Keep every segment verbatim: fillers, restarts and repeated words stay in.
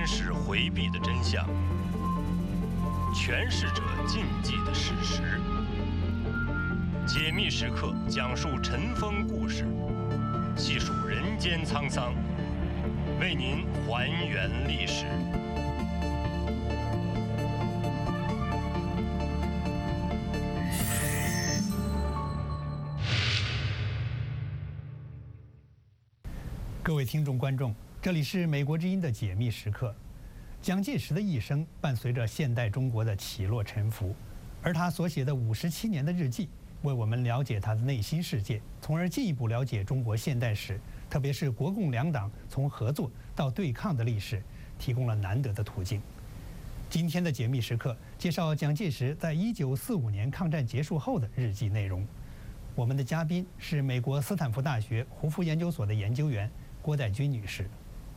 宣誓回避的真相，诠释者禁忌的事实。解密时刻讲述尘封故事，细数人间沧桑，为您还原历史。 各位听众观众，这里是美国之音的解密时刻。蒋介石的一生伴随着现代中国的起落沉浮，而他所写的五十七年的日记，为我们了解他的内心世界，从而进一步了解中国现代史，特别是国共两党从合作到对抗的历史，提供了难得的途径。今天的解密时刻介绍蒋介石在一九四五年抗战结束后的日记内容。我们的嘉宾是美国斯坦福大学胡佛研究所的研究员郭代军女士。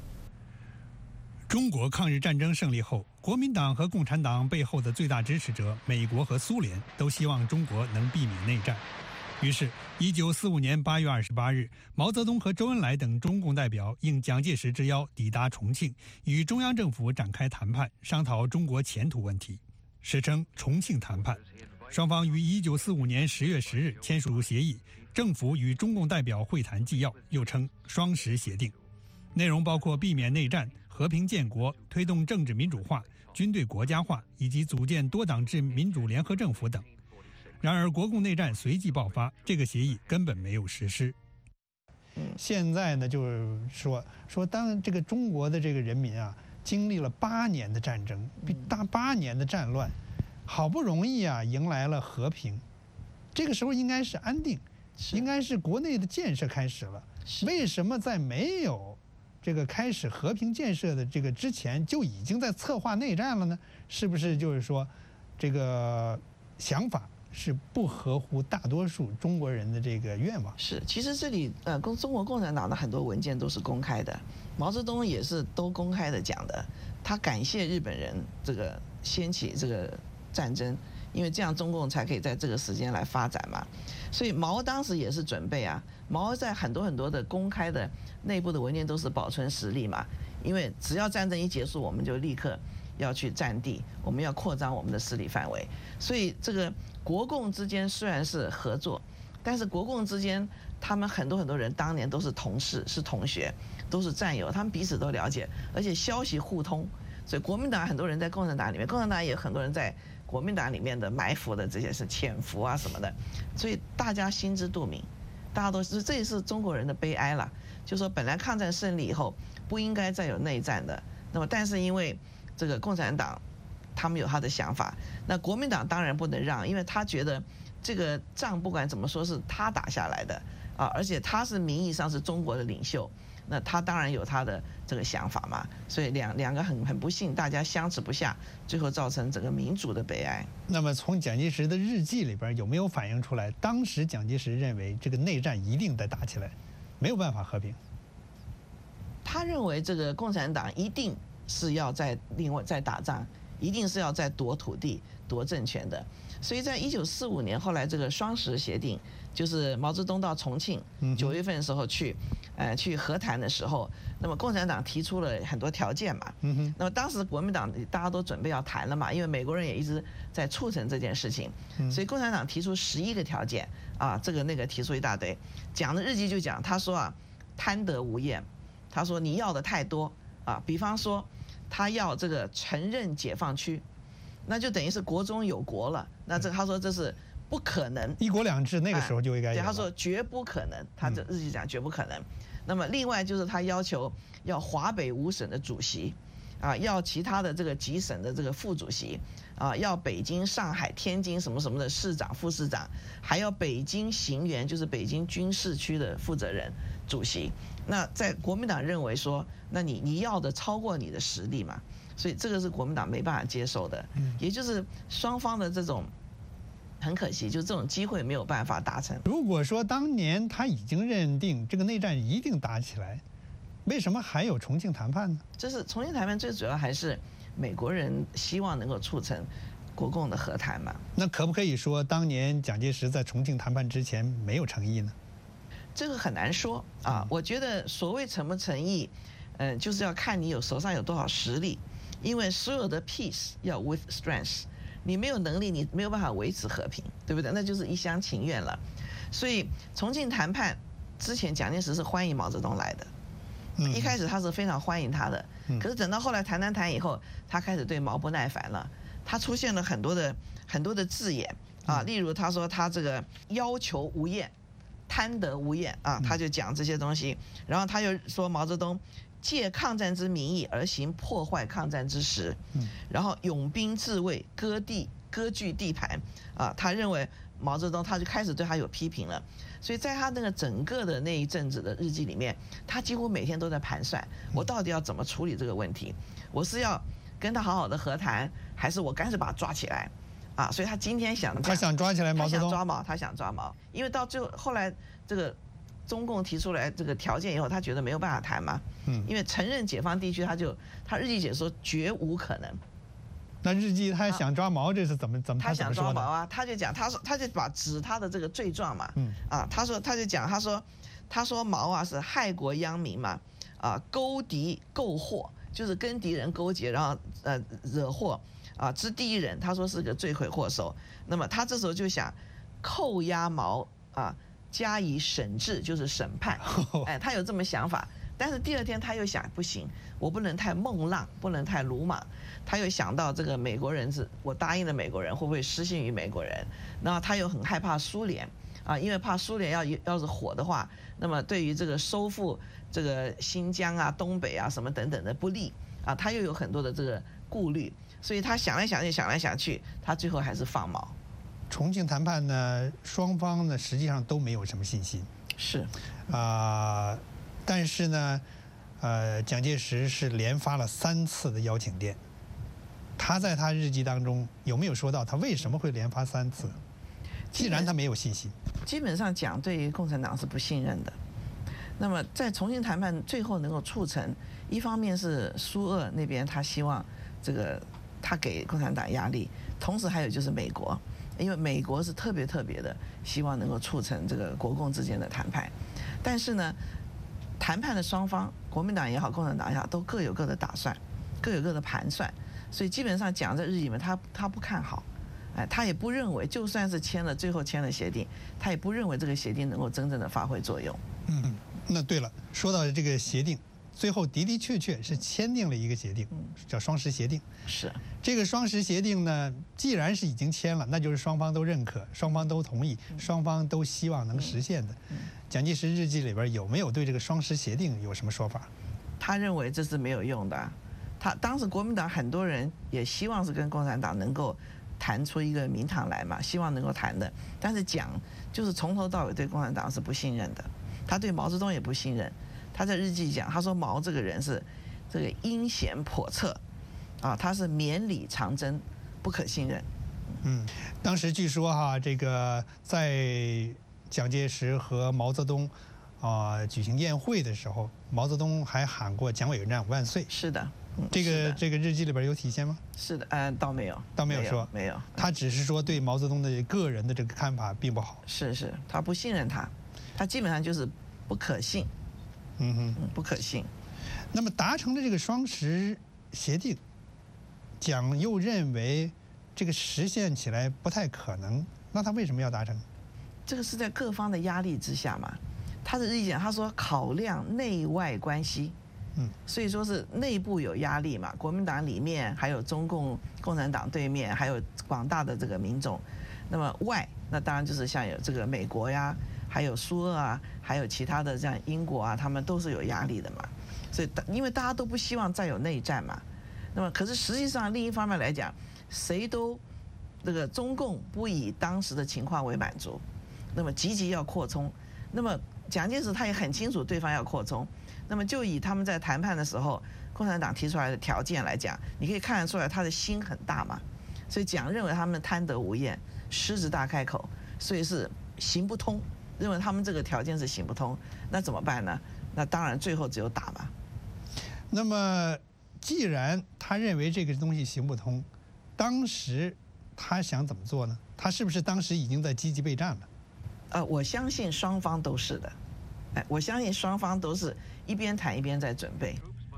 中国抗日战争胜利后，国民党和共产党背后的最大支持者美国和苏联都希望中国能避免内战。于是一九四五年八月二十八日，毛泽东和周恩来等中共代表应蒋介石之邀抵达重庆，与中央政府展开谈判，商讨中国前途问题，史称重庆谈判。双方于一九四五年十月十日签署协议，政府与中共代表会谈纪要，又称双十协定，内容包括避免内战、和平建国、推动政治民主化、军队国家化以及组建多党制民主联合政府等。然而国共内战随即爆发，这个协议根本没有实施。现在呢，就是说说当这个中国的这个人民啊，经历了八年的战争，大八年的战乱，好不容易啊迎来了和平，这个时候应该是安定，应该是国内的建设开始了。为什么在没有这个开始和平建设的这个之前，就已经在策划内战了呢？是不是就是说，这个想法是不合乎大多数中国人的这个愿望？ 是，其实这里呃，共中国共产党的很多文件都是公开的，毛泽东也是都公开的讲的。他感谢日本人这个掀起这个战争，因为这样中共才可以在这个时间来发展嘛。所以毛当时也是准备啊，毛在很多很多的公开的内部的文件都是保存实力嘛，因为只要战争一结束，我们就立刻要去占地，我们要扩张我们的势力范围。所以这个国共之间虽然是合作，但是国共之间他们很多很多人当年都是同事、是同学、都是战友，他们彼此都了解，而且消息互通。所以国民党很多人在共产党里面，共产党也有很多人在国民党里面的埋伏的这些是潜伏啊什么的，所以大家心知肚明，大家都是，这也是中国人的悲哀了。就说本来抗战胜利以后不应该再有内战的，那么但是因为这个共产党他们有他的想法，那国民党当然不能让，因为他觉得这个仗不管怎么说是他打下来的啊，而且他是名义上是中国的领袖，那他当然有他的这个想法嘛，所以两两个很很不幸，大家相持不下，最后造成整个民族的悲哀。 那么从蒋介石的日记里边有没有反映出来，当时蒋介石认为这个内战一定得打起来，没有办法和平？ 他认为这个共产党一定是要在另外再打仗，一定是要再夺土地、夺政权的。所以在一九四五年后来这个双十协定，就是毛泽东到重庆九月份的时候去，呃，去和谈的时候，那么共产党提出了很多条件嘛。那么当时国民党大家都准备要谈了嘛，因为美国人也一直在促成这件事情，所以共产党提出十一个条件啊，这个那个提出一大堆。蒋的日记就讲，他说啊，贪得无厌，他说你要的太多啊，比方说他要这个承认解放区。那就等于是国中有国了，那这他说这是不可能， 一国两制那个时候就应该有了。 对，他说绝不可能，他这日记讲绝不可能。那么另外就是他要求要华北五省的主席，啊，要其他的这个几省的这个副主席，啊，要北京、上海、天津什么什么的市长、副市长，还要北京行辕，就是北京军事区的负责人、主席。那在国民党认为说，那你你要的超过你的实力嘛？所以这个是国民党没办法接受的，也就是双方的这种很可惜，就这种机会没有办法达成。 如果说当年他已经认定这个内战一定打起来，为什么还有重庆谈判呢？ 这是重庆谈判最主要还是美国人希望能够促成国共的和谈嘛。 那可不可以说当年蒋介石在重庆谈判之前没有诚意呢？ 这个很难说啊。我觉得所谓诚不诚意， 嗯、呃，就是要看你有手上有多少实力，因为所有的 peace 要 with strength， 你没有能力，你没有办法维持和平，对不对？那就是一厢情愿了。所以重庆谈判之前，蒋介石是欢迎毛泽东来的，嗯、一开始他是非常欢迎他的，嗯、可是等到后来谈谈谈以后，他开始对毛不耐烦了，他出现了很多的很多的字眼啊，例如他说他这个要求无厌。贪得无厌啊，他就讲这些东西，然后他又说毛泽东借抗战之名义而行破坏抗战之实，然后拥兵自卫，割地割据地盘啊，他认为毛泽东他就开始对他有批评了，所以在他那个整个的那一阵子的日记里面，他几乎每天都在盘算，我到底要怎么处理这个问题，我是要跟他好好的和谈，还是我干脆把他抓起来？啊，所以他今天想， 他想抓起来毛泽东， 他想抓毛，他想抓毛，因为到最后后来这个中共提出来这个条件以后，他觉得没有办法谈嘛，嗯，因为承认解放地区，他就他日记写说绝无可能。 那日记他想抓毛，这是怎么怎么他想抓毛啊？他就讲，他说他就把指他的这个罪状嘛，嗯啊，他说他就讲，他说他说毛啊是害国殃民嘛，啊勾敌购祸，就是跟敌人勾结，然后呃惹祸。啊，之第一人，他说是个罪魁祸首。那么他这时候就想扣押毛啊，加以审治，就是审判。哎，他有这么想法。但是第二天他又想，不行，我不能太孟浪，不能太鲁莽。他又想到这个美国人是，我答应了美国人，会不会失信于美国人？然后他又很害怕苏联啊，因为怕苏联要要是火的话，那么对于这个收复这个新疆啊、东北啊什么等等的不利啊，他又有很多的这个顾虑。所以他想来想去，想来想去，他最后还是放毛。 重庆谈判呢，双方呢实际上都没有什么信心。 是， 啊、呃，但是呢，呃，蒋介石是连发了三次的邀请电。他在他日记当中有没有说到他为什么会连发三次？既然他没有信心， 基本上讲对于共产党是不信任的。那么在重庆谈判最后能够促成，一方面是苏俄那边他希望这个。他给共产党压力，同时还有就是美国，因为美国是特别特别的希望能够促成这个国共之间的谈判，但是呢，谈判的双方，国民党也好，共产党也好，都各有各的打算，各有各的盘算，所以基本上讲在日记里面，他他不看好，哎，他也不认为，就算是签了最后签了协定，他也不认为这个协定能够真正的发挥作用。 嗯，那对了，说到这个协定。最后的的确确是签订了一个协定，叫双十协定。 是这个双十协定呢，既然是已经签了，那就是双方都认可，双方都同意，双方都希望能实现的。蒋介石日记里边有没有对这个双十协定有什么说法？ 他认为这是没有用的。他当时国民党很多人也希望是跟共产党能够谈出一个名堂来嘛，希望能够谈的。但是蒋就是从头到尾对共产党是不信任的，他对毛泽东也不信任。他在日记讲，他说毛这个人是这个阴险叵测，啊，他是绵里藏针，不可信任。 嗯，当时据说哈，这个在蒋介石和毛泽东啊、呃、举行宴会的时候，毛泽东还喊过蒋委员长万岁。 是的，嗯、 这个这个日记里边有体现吗？ 是的，嗯、呃，倒没有， 倒没有说， 没有，没有他只是说对毛泽东的个人的这个看法并不好。 是是，他不信任他，他基本上就是不可信。 嗯哼， 不可信。 那么达成了这个双十协定，蒋又认为这个实现起来不太可能，那他为什么要达成？ 这个是在各方的压力之下嘛。他的日记讲，他说考量内外关系，嗯，所以说是内部有压力嘛，国民党里面还有中共共产党对面，还有广大的这个民众。那么外，那当然就是像有这个美国呀。还有苏俄啊，还有其他的像英国啊，他们都是有压力的嘛。所以，因为大家都不希望再有内战嘛。那么，可是实际上另一方面来讲，谁都这个中共不以当时的情况为满足，那么积极要扩充。那么蒋介石他也很清楚对方要扩充，那么就以他们在谈判的时候，共产党提出来的条件来讲，你可以看得出来他的心很大嘛。所以蒋认为他们贪得无厌，狮子大开口，所以是行不通。认为他们这个条件是行不通，那怎么办呢？那当然最后只有打嘛。 那么，既然他认为这个东西行不通，当时他想怎么做呢？他是不是当时已经在积极备战了？ 呃，我相信双方都是的，哎，我相信双方都是一边谈一边在准备。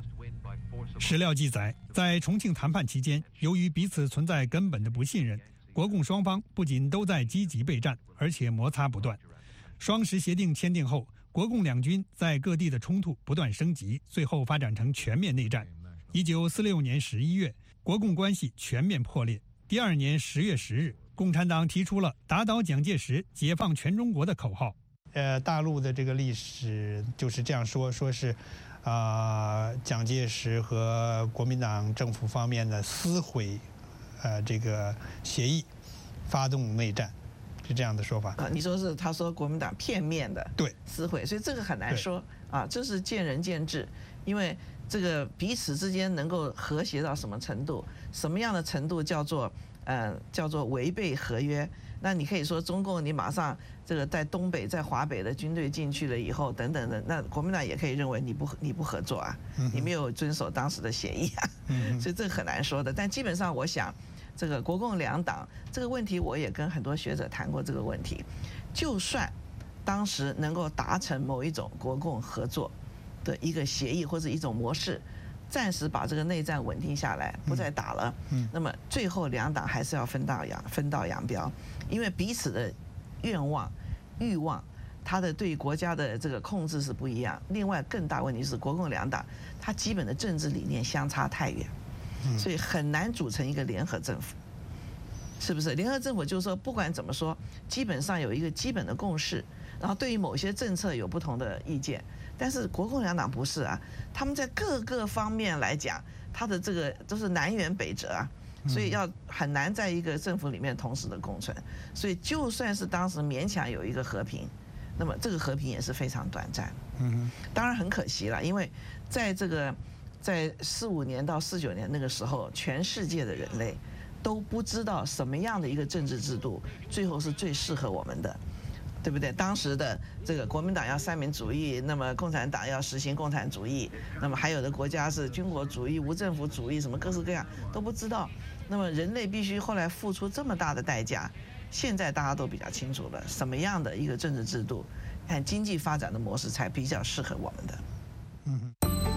史料记载，在重庆谈判期间，由于彼此存在根本的不信任，国共双方不仅都在积极备战，而且摩擦不断。双十协定签订后，国共两军在各地的冲突不断升级，最后发展成全面内战。一九四六年十一月，国共关系全面破裂。第二年十月十日，共产党提出了打倒蒋介石、解放全中国的口号。呃，大陆的这个历史就是这样说，说是，啊、呃，蒋介石和国民党政府方面的撕毁，呃，这个协议，发动内战，是这样的说法。 啊，你说是他说国民党片面的对撕毁，所以这个很难说啊，这是见仁见智，因为这个彼此之间能够和谐到什么程度，什么样的程度叫做呃叫做违背合约？那你可以说中共你马上这个在东北在华北的军队进去了以后等等的，那国民党也可以认为你不你不合作啊，你没有遵守当时的协议啊，所以这个很难说的。但基本上我想，这个国共两党这个问题，我也跟很多学者谈过这个问题。就算当时能够达成某一种国共合作的一个协议或者一种模式，暂时把这个内战稳定下来，不再打了。嗯，那么最后两党还是要分道扬分道扬镳，因为彼此的愿望、欲望，他的对国家的这个控制是不一样。另外，更大问题是国共两党，它基本的政治理念相差太远，所以很难组成一个联合政府。是不是？联合政府就是说，不管怎么说，基本上有一个基本的共识，然后对于某些政策有不同的意见。但是国共两党不是啊，他们在各个方面来讲，他的这个都是南辕北辙啊，所以要很难在一个政府里面同时的共存。所以就算是当时勉强有一个和平，那么这个和平也是非常短暂。嗯，当然很可惜了，因为在这个在四五年到四九年那个时候，全世界的人类都不知道什么样的一个政治制度最后是最适合我们的，对不对？当时的这个国民党要三民主义，那么共产党要实行共产主义，那么还有的国家是军国主义、无政府主义，什么各式各样都不知道。那么人类必须后来付出这么大的代价，现在大家都比较清楚了，什么样的一个政治制度和经济发展的模式才比较适合我们的。嗯。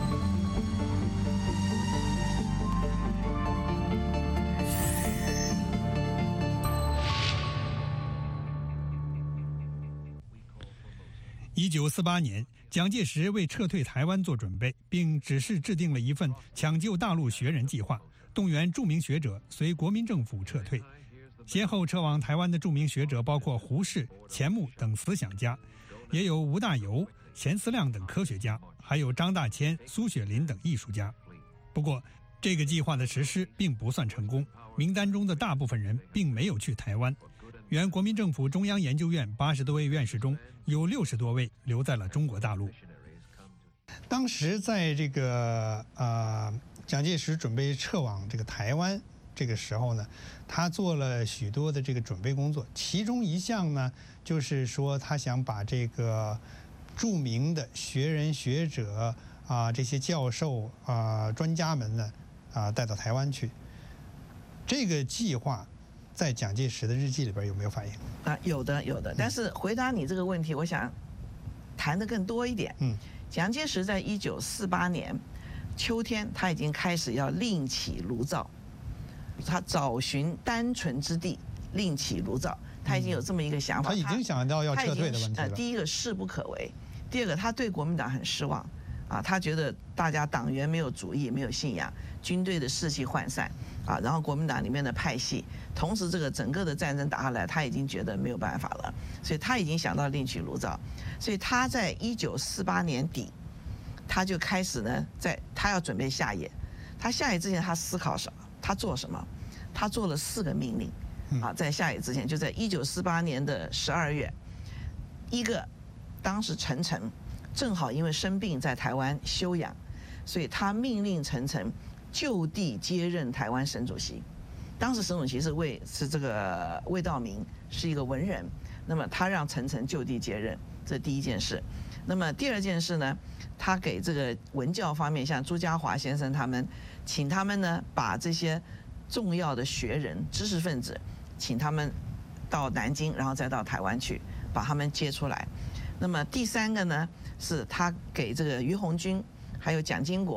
一九四八年，蒋介石为撤退台湾做准备，并指示制定了一份抢救大陆学人计划，动员著名学者随国民政府撤退。先后撤往台湾的著名学者包括胡适、钱穆等思想家，也有吴大猷、钱思亮等科学家，还有张大千、苏雪林等艺术家。不过，这个计划的实施并不算成功，名单中的大部分人并没有去台湾。原国民政府中央研究院八十多位院士中，有六十多位留在了中国大陆。当时在这个呃蒋介石准备撤往这个台湾这个时候呢，他做了许多的这个准备工作，其中一项呢，就是说他想把这个著名的学人学者啊、这些教授啊、专家们呢啊带到台湾去。这个计划在蒋介石的日记里边有没有反映？ 啊，有的，有的。但是回答你这个问题，我想谈得更多一点。嗯，蒋介石在一九四八年秋天，他已经开始要另起炉灶，他找寻单纯之地，另起炉灶。他已经有这么一个想法。 他已经想到要撤退的问题了。 呃，第一个势不可为，第二个他对国民党很失望。啊，他觉得大家党员没有主义，没有信仰，军队的士气涣散，啊，然后国民党里面的派系，同时这个整个的战争打下来，他已经觉得没有办法了，所以他已经想到另起炉灶，所以他在一九四八年底，他就开始呢，在他要准备下野，他下野之前他思考什么？他做什么？他做了四个命令，啊，在下野之前，就在一九四八年的十二月，一个，当时陈诚正好因为生病在台湾休养，所以他命令陈诚就地接任台湾省主席。当时省主席是魏是这个魏道明，是一个文人，那么他让陈诚就地接任，这是第一件事。那么第二件事呢，他给这个文教方面，像朱家骅先生他们，请他们呢把这些重要的学人、知识分子，请他们到南京，然后再到台湾去，把他们接出来。那么第三个呢，是他给这个于鸿钧还有蒋经国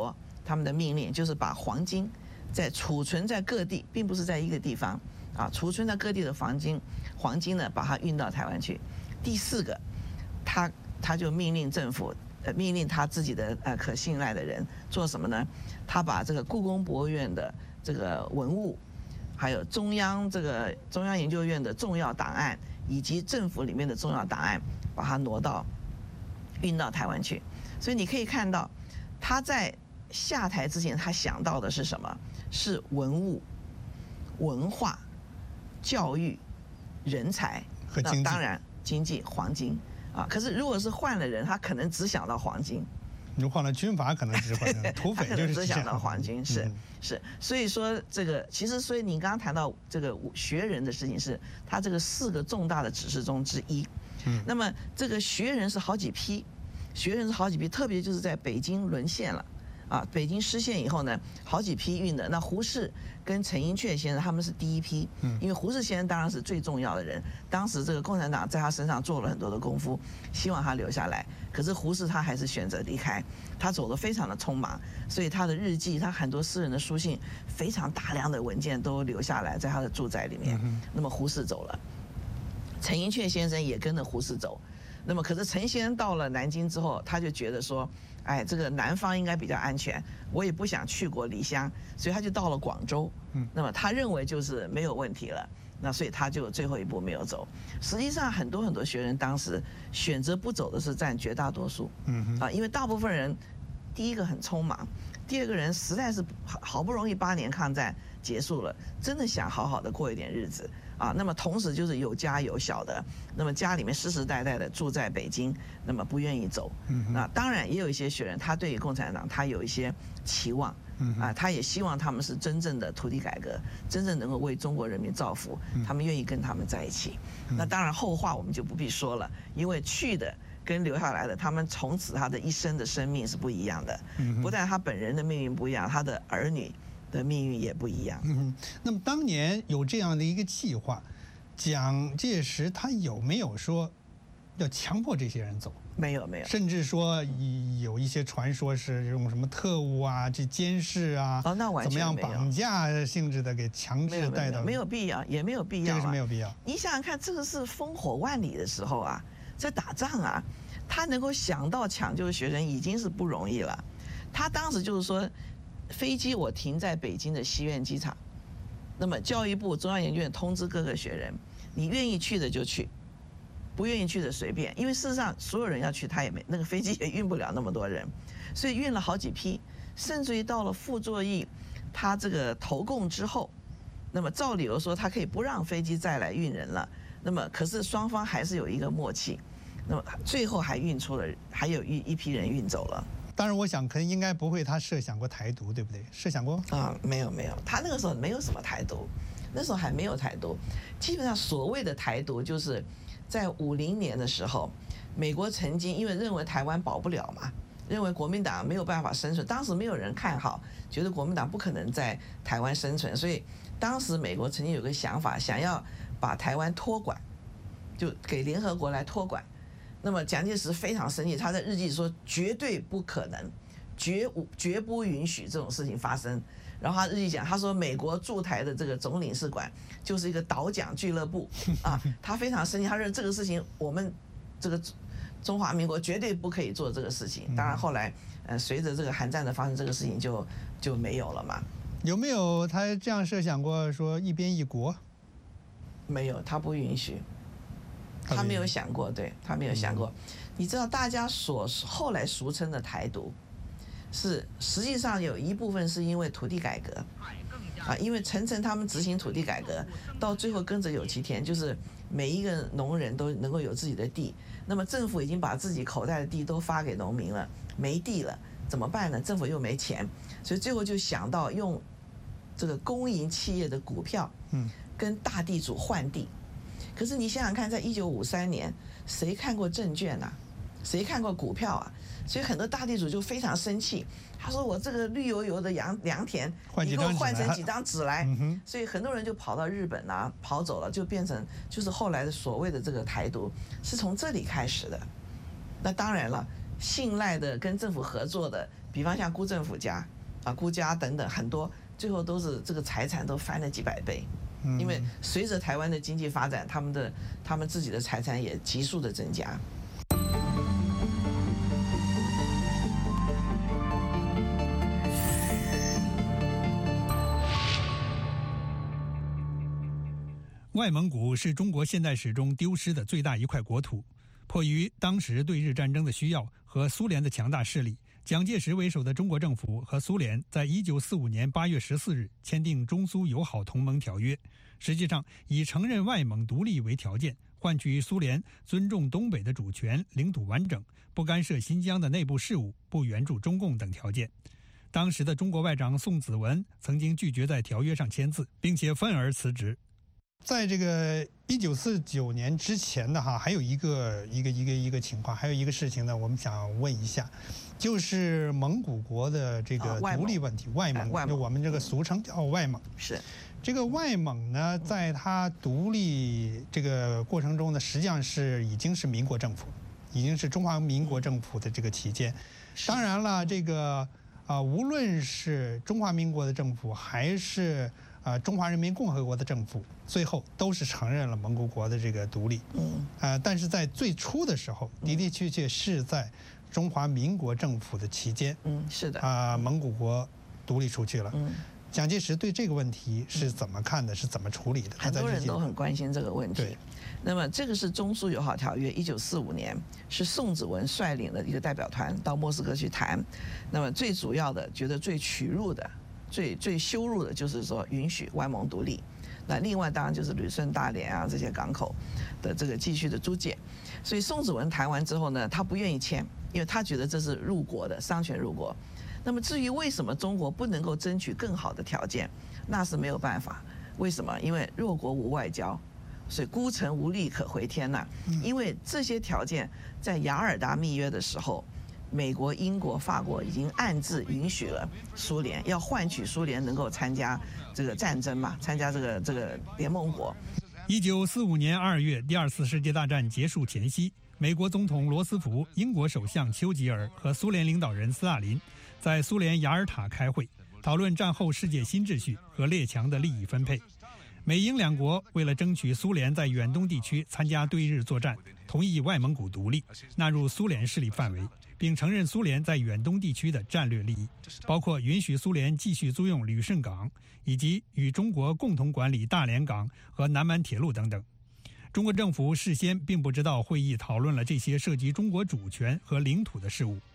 他们的命令就是把黄金在储存在各地，并不是在一个地方啊，储存在各地的黄金，黄金呢把它运到台湾去。第四个，他他就命令政府，呃，命令他自己的呃可信赖的人做什么呢？他把这个故宫博物院的这个文物，还有中央这个中央研究院的重要档案，以及政府里面的重要档案，把它挪到运到台湾去。所以你可以看到，他在下台之前，他想到的是什么？是文物、文化、教育、人才和经济。 那当然，经济、黄金啊。可是如果是换了人，他可能只想到黄金。 你换了军阀，可能只换土匪就是只想到黄金，是、 嗯、 是。所以说这个其实，所以你刚刚谈到这个学人的事情，是他这个四个重大的指示中之一。嗯，那么这个学人是好几批。学人是好几批，特别就是在北京沦陷了，啊，北京失陷以后呢，好几批运的。那胡适跟陈寅恪先生他们是第一批，嗯，因为胡适先生当然是最重要的人，当时这个共产党在他身上做了很多的功夫，希望他留下来。可是胡适他还是选择离开，他走得非常的匆忙，所以他的日记，他很多私人的书信，非常大量的文件都留下来在他的住宅里面。那么胡适走了，陈寅恪先生也跟着胡适走。那么，可是陈先生到了南京之后，他就觉得说，哎，这个南方应该比较安全，我也不想去国离乡，所以他就到了广州。嗯，那么他认为就是没有问题了，那所以他就最后一步没有走。实际上，很多很多学人当时选择不走的是占绝大多数。嗯啊，因为大部分人，第一个很匆忙，第二个人实在是好不容易八年抗战结束了，真的想好好的过一点日子。啊，那么同时就是有家有小的，那么家里面世世代代的住在北京，那么不愿意走。嗯，那当然也有一些学人，他对于共产党他有一些期望，嗯啊，他也希望他们是真正的土地改革，真正能够为中国人民造福，他们愿意跟他们在一起。那当然后话我们就不必说了，因为去的跟留下来的，他们从此他的一生的生命是不一样的。嗯，不但他本人的命运不一样，他的儿女的命运也不一样。 嗯，那么当年有这样的一个计划，蒋介石他有没有说要强迫这些人走？ 没有，没有。 甚至说有一些传说是用什么特务啊、这监视啊， 哦，那完全怎么样绑架性质的给强制带到？ 没有必要，也没有必要、啊。 这个是没有必要。 你想想看，这个是烽火万里的时候啊，在打仗啊，他能够想到抢救学生已经是不容易了。他当时就是说，飞机我停在北京的西苑机场，那么教育部中央研究院通知各个学人，你愿意去的就去，不愿意去的随便。因为事实上所有人要去，他也没那个飞机也运不了那么多人，所以运了好几批，甚至于到了傅作义他这个投共之后，那么照理由说他可以不让飞机再来运人了，那么可是双方还是有一个默契，那么最后还运出了，还有一一批人运走了。 当然，我想可能应该不会，他设想过台独，对不对？设想过啊？没有没有，他那个时候没有什么台独，那时候还没有台独。基本上所谓的台独，就是在五零年的时候，美国曾经因为认为台湾保不了嘛，认为国民党没有办法生存，当时没有人看好，觉得国民党不可能在台湾生存，所以当时美国曾经有个想法，想要把台湾托管，就给联合国来托管。那么蒋介石非常生气，他在日记说绝对不可能，绝无绝不允许这种事情发生。然后他日记讲，他说美国驻台的这个总领事馆就是一个倒蒋俱乐部啊，他非常生气，他认为这个事情我们这个中华民国绝对不可以做这个事情。当然后来呃随着这个韩战的发生，这个事情就就没有了嘛。 有没有他这样设想过说一边一国？ 没有，他不允许。他没有想过，对他没有想过。你知道，大家所后来俗称的台独，是实际上有一部分是因为土地改革啊，因为陈诚他们执行土地改革，到最后耕者有其田，就是每一个农人都能够有自己的地。那么政府已经把自己口袋的地都发给农民了，没地了怎么办呢？政府又没钱，所以最后就想到用这个公营企业的股票，嗯，跟大地主换地。可是你想想看，在一九五三年，谁看过证券啊？谁看过股票啊？所以很多大地主就非常生气，他说：“我这个绿油油的良良田，你给我换成几张纸来。”所以很多人就跑到日本啊，跑走了，就变成就是后来的所谓的这个台独，是从这里开始的。那当然了，信赖的跟政府合作的，比方像辜振甫家啊辜家等等很多，最后都是这个财产都翻了几百倍。因为随着台湾的经济发展，他们的他们自己的财产也急速的增加。 外蒙古是中国现代史中丢失的最大一块国土。迫于当时对日战争的需要和苏联的强大势力，蒋介石为首的中国政府和苏联在一九四五年八月十四日签订中苏友好同盟条约，实际上以承认外蒙独立为条件，换取苏联尊重东北的主权、领土完整，不干涉新疆的内部事务，不援助中共等条件。当时的中国外长宋子文曾经拒绝在条约上签字，并且愤而辞职。在这个一九四九年之前的哈，还有一个一个一个一个情况，还有一个事情呢，我们想问一下，就是蒙古国的这个独立问题，外蒙，就我们这个俗称叫外蒙。 是， 这个外蒙呢，在它独立这个过程中呢，实际上是已经是民国政府，已经是中华民国政府的这个期间。当然了，这个啊，无论是中华民国的政府还是啊，中华人民共和国的政府最后都是承认了蒙古国的这个独立。嗯。啊，但是在最初的时候，的的确确是在中华民国政府的期间。嗯，是的。啊，蒙古国独立出去了。嗯。蒋介石对这个问题是怎么看的？是怎么处理的？ 很多人都很关心这个问题。对。那么这个是中苏友好条约，一九四五年是宋子文率领的一个代表团到莫斯科去谈。那么最主要的，觉得最屈辱的。最最羞辱的就是说允许外蒙独立，那另外当然就是旅顺、大连啊这些港口的这个继续的租借。所以宋子文谈完之后呢，他不愿意签，因为他觉得这是入国的商权入国。那么至于为什么中国不能够争取更好的条件，那是没有办法。为什么？因为弱国无外交，所以孤城无力可回天呐。因为这些条件在雅尔达密约的时候，美国、英国、法国已经暗自允许了苏联，要换取苏联能够参加这个战争嘛，参加这个这个联盟国。 一九四五年二月，第二次世界大战结束前夕，美国总统罗斯福、英国首相丘吉尔和苏联领导人斯大林在苏联雅尔塔开会，讨论战后世界新秩序和列强的利益分配。美英两国为了争取苏联在远东地区参加对日作战，同意外蒙古独立，纳入苏联势力范围，并承认苏联在远东地区的战略利益，包括允许苏联继续租用旅顺港，以及与中国共同管理大连港和南满铁路等等。中国政府事先并不知道会议讨论了这些涉及中国主权和领土的事务。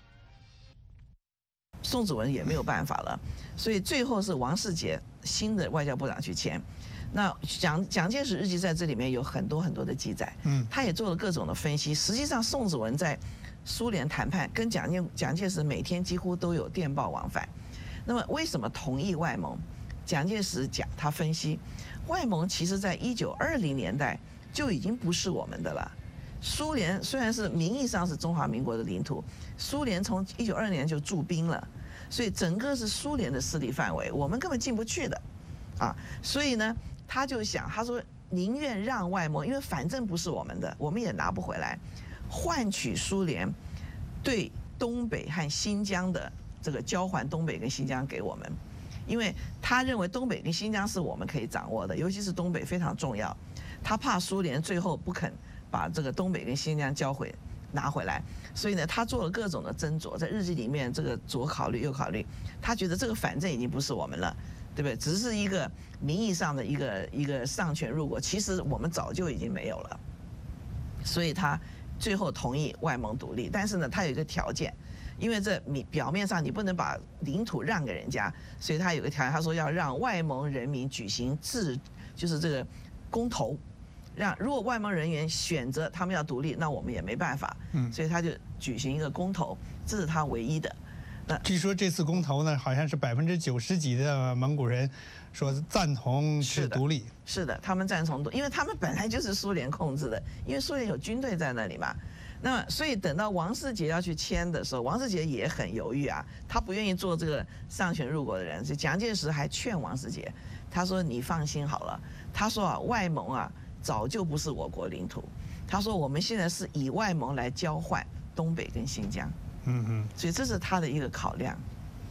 宋子文也没有办法了，所以最后是王世杰新的外交部长去签。那蒋蒋介石日记在这里面有很多很多的记载，嗯，他也做了各种的分析。实际上，宋子文在苏联谈判跟蒋介蒋介石每天几乎都有电报往返。那么为什么同意外蒙？蒋介石讲，他分析，外蒙其实在一九二零年代就已经不是我们的了。苏联虽然是名义上是中华民国的领土，苏联从一九二零年就驻兵了，所以整个是苏联的势力范围，我们根本进不去的，啊，所以呢，他就想，他说宁愿让外蒙，因为反正不是我们的，我们也拿不回来，换取苏联对东北和新疆的这个交还东北跟新疆给我们，因为他认为东北跟新疆是我们可以掌握的，尤其是东北非常重要，他怕苏联最后不肯把这个东北跟新疆交回拿回来，所以呢，他做了各种的斟酌，在日记里面这个左考虑右考虑，他觉得这个反正已经不是我们了，对不对？只是一个名义上的一个一个上权入国，其实我们早就已经没有了，所以他最后同意外蒙独立，但是呢，他有一个条件，因为这你表面上你不能把领土让给人家，所以他有个条件，他说要让外蒙人民举行自就是这个公投。让如果外蒙人员选择他们要独立，那我们也没办法，嗯，所以他就举行一个公投，这是他唯一的。 那据说这次公投呢，好像是百分之九十几的蒙古人说赞同是独立。 是的，他们赞同独，因为他们本来就是苏联控制的，因为苏联有军队在那里嘛。那么，所以等到王世杰要去签的时候，王世杰也很犹豫啊，他不愿意做这个上权入国的人。所以蒋介石还劝王世杰，他说：“你放心好了。”他说啊，外蒙啊。早就不是我国领土，他说我们现在是以外蒙来交换东北跟新疆，嗯嗯，所以这是他的一个考量。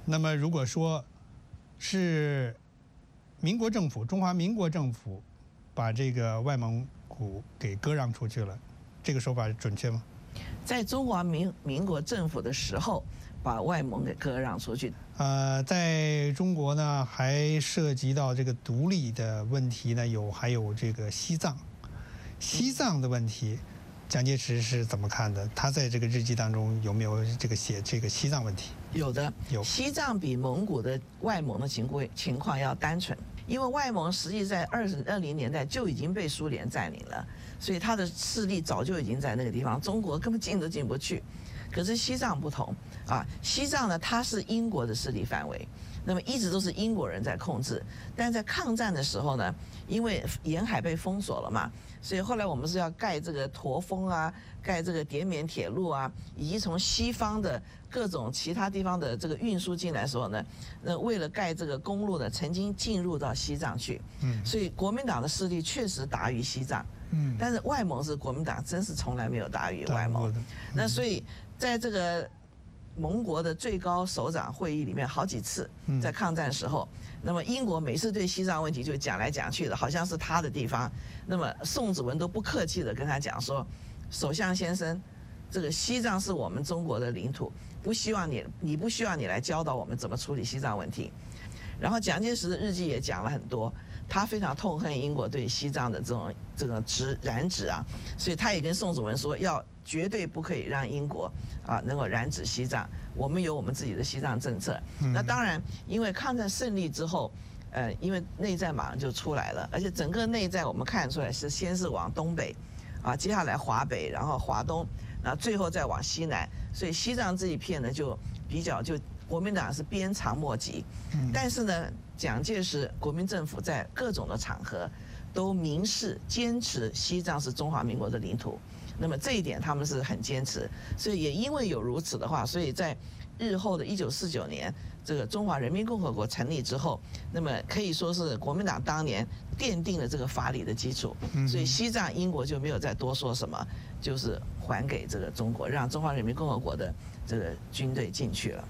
那么如果说是民国政府、中华民国政府把这个外蒙古给割让出去了，这个说法准确吗？ 在中华民民国政府的时候，把外蒙给割让出去。 呃，在中国呢，还涉及到这个独立的问题呢，有还有这个西藏，西藏的问题，蒋介石是怎么看的？他在这个日记当中有没有这个写这个西藏问题？ 有的， 有。 西藏比蒙古的外蒙的情况情况要单纯，因为外蒙实际在二十二零年代就已经被苏联占领了，所以他的势力早就已经在那个地方，中国根本进都进不去。可是西藏不同啊，西藏呢，它是英国的势力范围，那么一直都是英国人在控制。但在抗战的时候呢，因为沿海被封锁了嘛，所以后来我们是要盖这个驼峰啊，盖这个滇缅铁路啊，以及从西方的各种其他地方的这个运输进来的时候呢，那为了盖这个公路呢，曾经进入到西藏去。嗯，所以国民党的势力确实达于西藏。嗯，但是外蒙是国民党真是从来没有达于外蒙。嗯、那所以在这个盟国的最高首长会议里面，好几次在抗战时候，嗯、那么英国每次对西藏问题就讲来讲去的，好像是他的地方。那么宋子文都不客气的跟他讲说，首相先生，这个西藏是我们中国的领土，不希望你，你不需要你来教导我们怎么处理西藏问题。然后蒋介石的日记也讲了很多，他非常痛恨英国对西藏的这种这个植染指啊，所以他也跟宋子文说，要绝对不可以让英国啊能够染指西藏，我们有我们自己的西藏政策。嗯、那当然，因为抗战胜利之后，呃，因为内战马上就出来了，而且整个内战我们看出来是先是往东北，啊，接下来华北，然后华东，然后最后再往西南，所以西藏这一片呢就比较就。国民党是鞭长莫及，但是呢，蒋介石国民政府在各种的场合都明示坚持西藏是中华民国的领土，那么这一点他们是很坚持，所以也因为有如此的话，所以在日后的一九四九年这个中华人民共和国成立之后，那么可以说是国民党当年奠定了这个法理的基础，所以西藏英国就没有再多说什么，就是还给这个中国，让中华人民共和国的这个军队进去了。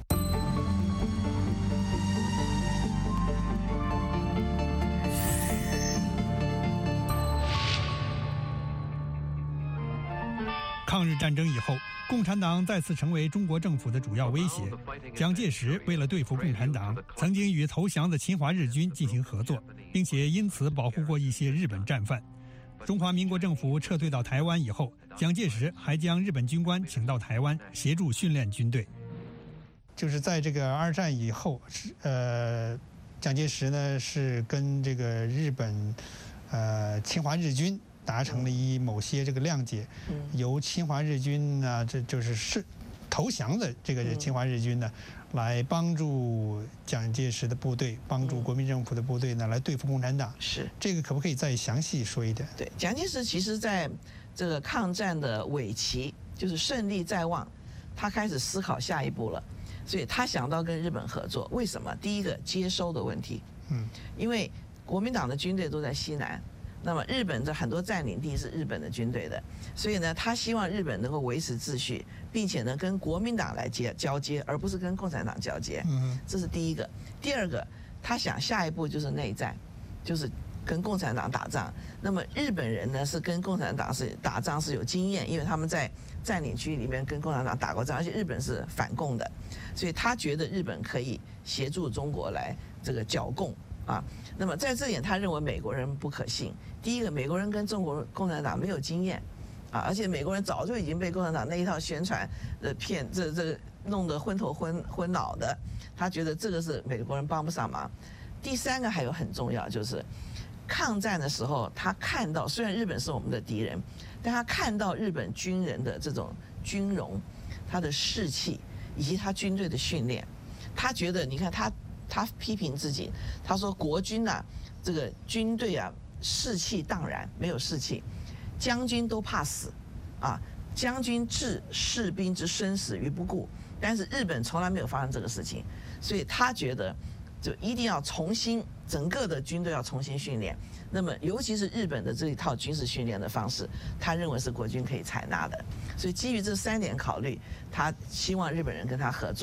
抗日战争以后，共产党再次成为中国政府的主要威胁。蒋介石为了对付共产党，曾经与投降的侵华日军进行合作，并且因此保护过一些日本战犯。中华民国政府撤退到台湾以后，蒋介石还将日本军官请到台湾协助训练军队。就是在这个二战以后，呃，蒋介石呢是跟这个日本，呃，侵华日军达成了一某些这个谅解，由侵华日军呢，这就是是投降的这个侵华日军呢，来帮助蒋介石的部队，帮助国民政府的部队呢，来对付共产党。 是这个可不可以再详细说一点？ 对，蒋介石其实在这个抗战的尾期，就是胜利在望，他开始思考下一步了，所以他想到跟日本合作。为什么？第一个接收的问题，嗯，因为国民党的军队都在西南。那么日本的很多占领地是日本的军队的，所以呢，他希望日本能够维持秩序，并且呢跟国民党来接交接，而不是跟共产党交接。嗯，这是第一个。第二个，他想下一步就是内战，就是跟共产党打仗。那么日本人呢是跟共产党是打仗是有经验，因为他们在占领区里面跟共产党打过仗，而且日本是反共的，所以他觉得日本可以协助中国来这个剿共。啊，那么在这点，他认为美国人不可信。第一个，美国人跟中国共产党没有经验，啊，而且美国人早就已经被共产党那一套宣传的骗，这这弄得昏头昏昏脑的。他觉得这个是美国人帮不上忙。第三个还有很重要，就是抗战的时候，他看到虽然日本是我们的敌人，但他看到日本军人的这种军容、他的士气以及他军队的训练，他觉得，你看他。他批评自己，他说国军呐、啊，这个军队啊，士气荡然，没有士气，将军都怕死，啊，将军置士兵之生死于不顾。但是日本从来没有发生这个事情，所以他觉得就一定要重新整个的军队要重新训练。那么尤其是日本的这一套军事训练的方式，他认为是国军可以采纳的。所以基于这三点考虑，他希望日本人跟他合作。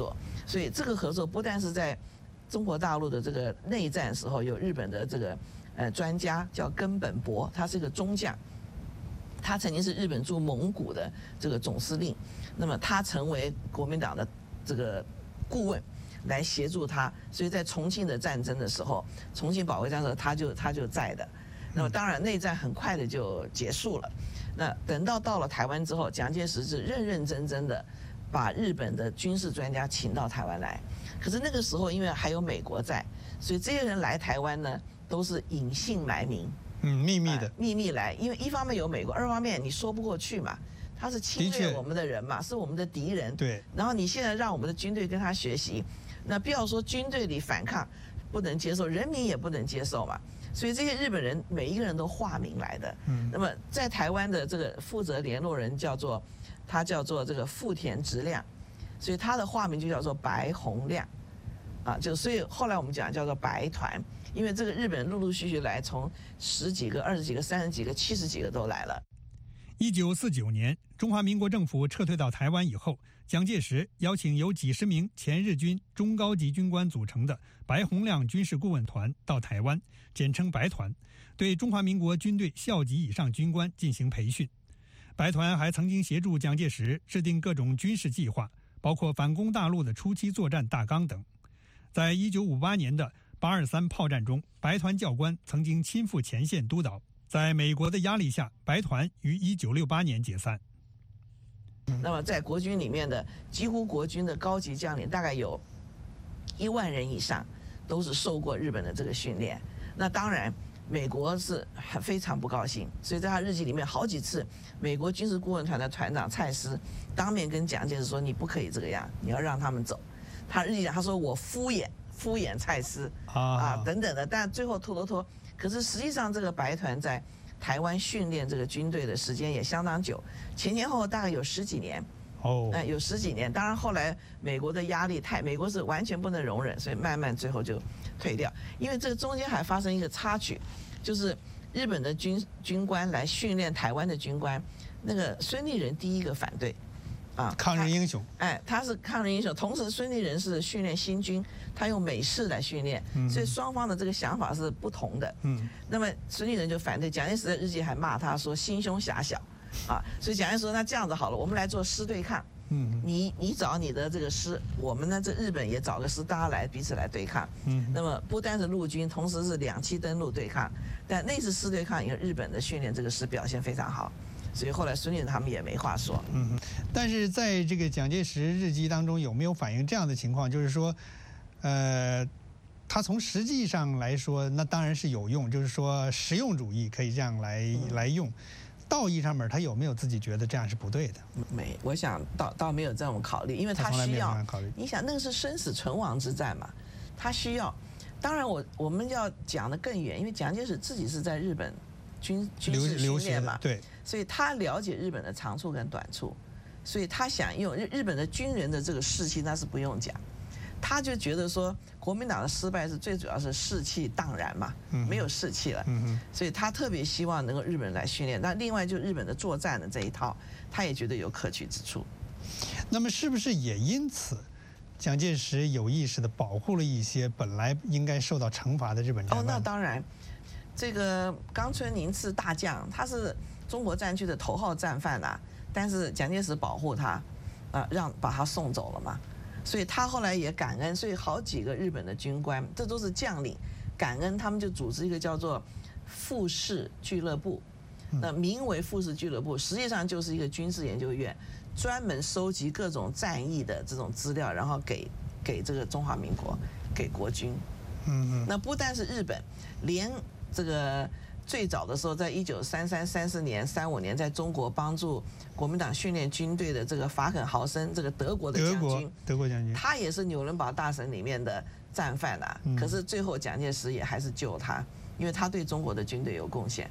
所以这个合作不但是在中国大陆的这个内战时候，有日本的这个呃专家叫根本博，他是个中将，他曾经是日本驻蒙古的这个总司令，那么他成为国民党的这个顾问，来协助他，所以在重庆的战争的时候，重庆保卫战的时候，他就他就在的。那么当然内战很快的就结束了。那等到到了台湾之后，蒋介石是认认真真的把日本的军事专家请到台湾来。可是那个时候因为还有美国在，所以这些人来台湾呢都是隐姓埋名， 嗯，秘密的、 呃、秘密来，因为一方面有美国，二方面你说不过去嘛，他是侵略我们的人嘛，是我们的敌人。 对。 然后你现在让我们的军队跟他学习，那不要说军队里反抗不能接受，人民也不能接受嘛。所以这些日本人每一个人都化名来的。嗯。那么在台湾的这个负责联络人叫做他叫做这个富田直亮，所以他的化名就叫做白洪亮，啊，就所以后来我们讲叫做白团，因为这个日本人陆陆续续来，从十几个、二十几个、三十几个、七十几个都来了。 一九四九年，中华民国政府撤退到台湾以后，蒋介石邀请由几十名前日军中高级军官组成的白洪亮军事顾问团到台湾，简称白团，对中华民国军队校级以上军官进行培训。白团还曾经协助蒋介石制定各种军事计划，包括反攻大陆的初期作战大纲等。在一九五八年的八二三炮战中，白团教官曾经亲赴前线督导。在美国的压力下，白团于一九六八年解散。 那么在国军里面的几乎国军的高级将领大概有一万人以上都是受过日本的这个训练。那当然美国是非常不高兴，所以在他日记里面好几次，美国军事顾问团的团长蔡斯当面跟蒋介石说，你不可以这个样，你要让他们走。他日记讲他说我敷衍敷衍蔡斯啊等等的，但最后拖拖拖。可是实际上这个白团在台湾训练这个军队的时间也相当久，前前后后大概有十几年。哦，呃，有十几年。当然后来美国的压力太，美国是完全不能容忍，所以慢慢最后就退掉。因为这个中间还发生一个插曲，就是日本的军军官来训练台湾的军官，那个孙立人第一个反对。啊， 抗日英雄， 哎，他是抗日英雄。同时，孙立人是训练新军，他用美式来训练，嗯、所以双方的这个想法是不同的。嗯，那么孙立人就反对，蒋介石的日记还骂他说心胸狭小，啊，所以蒋介石说那这样子好了，我们来做师对抗。嗯，你你找你的这个师，我们呢这日本也找个师，大家来彼此来对抗。嗯，那么不单是陆军，同时是两栖登陆对抗，但那次师对抗以后，日本的训练这个师表现非常好。所以后来孙立人他们也没话说。 嗯，但是在这个蒋介石日记当中有没有反映这样的情况？就是说，呃，他从实际上来说，那当然是有用，就是说实用主义可以这样来、嗯、来用。道义上面他有没有自己觉得这样是不对的？ 没，我想倒倒没有这种考虑，因为他需要。你想那个是生死存亡之战嘛，他需要。当然我我们要讲得更远，因为蒋介石自己是在日本军军事训练嘛， 对。 所以他了解日本的长处跟短处，所以他想用日日本的军人的这个士气，那是不用讲。他就觉得说，国民党的失败是最主要是士气荡然嘛，没有士气了。嗯、所以他特别希望能够日本人来训练。那另外就日本的作战的这一套，他也觉得有可取之处。 那么是不是也因此，蒋介石有意识地保护了一些本来应该受到惩罚的日本战犯？ 哦，那当然。这个冈村宁次大将，他是中国战区的头号战犯啊，但是蒋介石保护他，啊、呃，让把他送走了嘛，所以他后来也感恩，所以好几个日本的军官，这都是将领，感恩他们就组织一个叫做富士俱乐部，那名为富士俱乐部，实际上就是一个军事研究院，专门收集各种战役的这种资料，然后给给这个中华民国，给国军。嗯嗯，那不但是日本，连这个最早的时候，在一九三三、三四年、三五年，在中国帮助国民党训练军队的这个法肯豪森，这个德国的将军， 德国将军， 他也是纽伦堡大审里面的战犯啊。嗯、可是最后蒋介石也还是救他，因为他对中国的军队有贡献。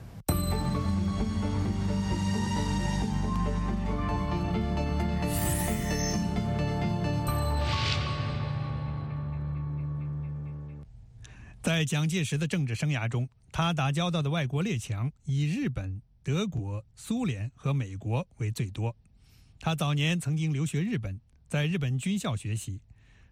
在蒋介石的政治生涯中，他打交道的外国列强以日本、德国、苏联和美国为最多。他早年曾经留学日本，在日本军校学习。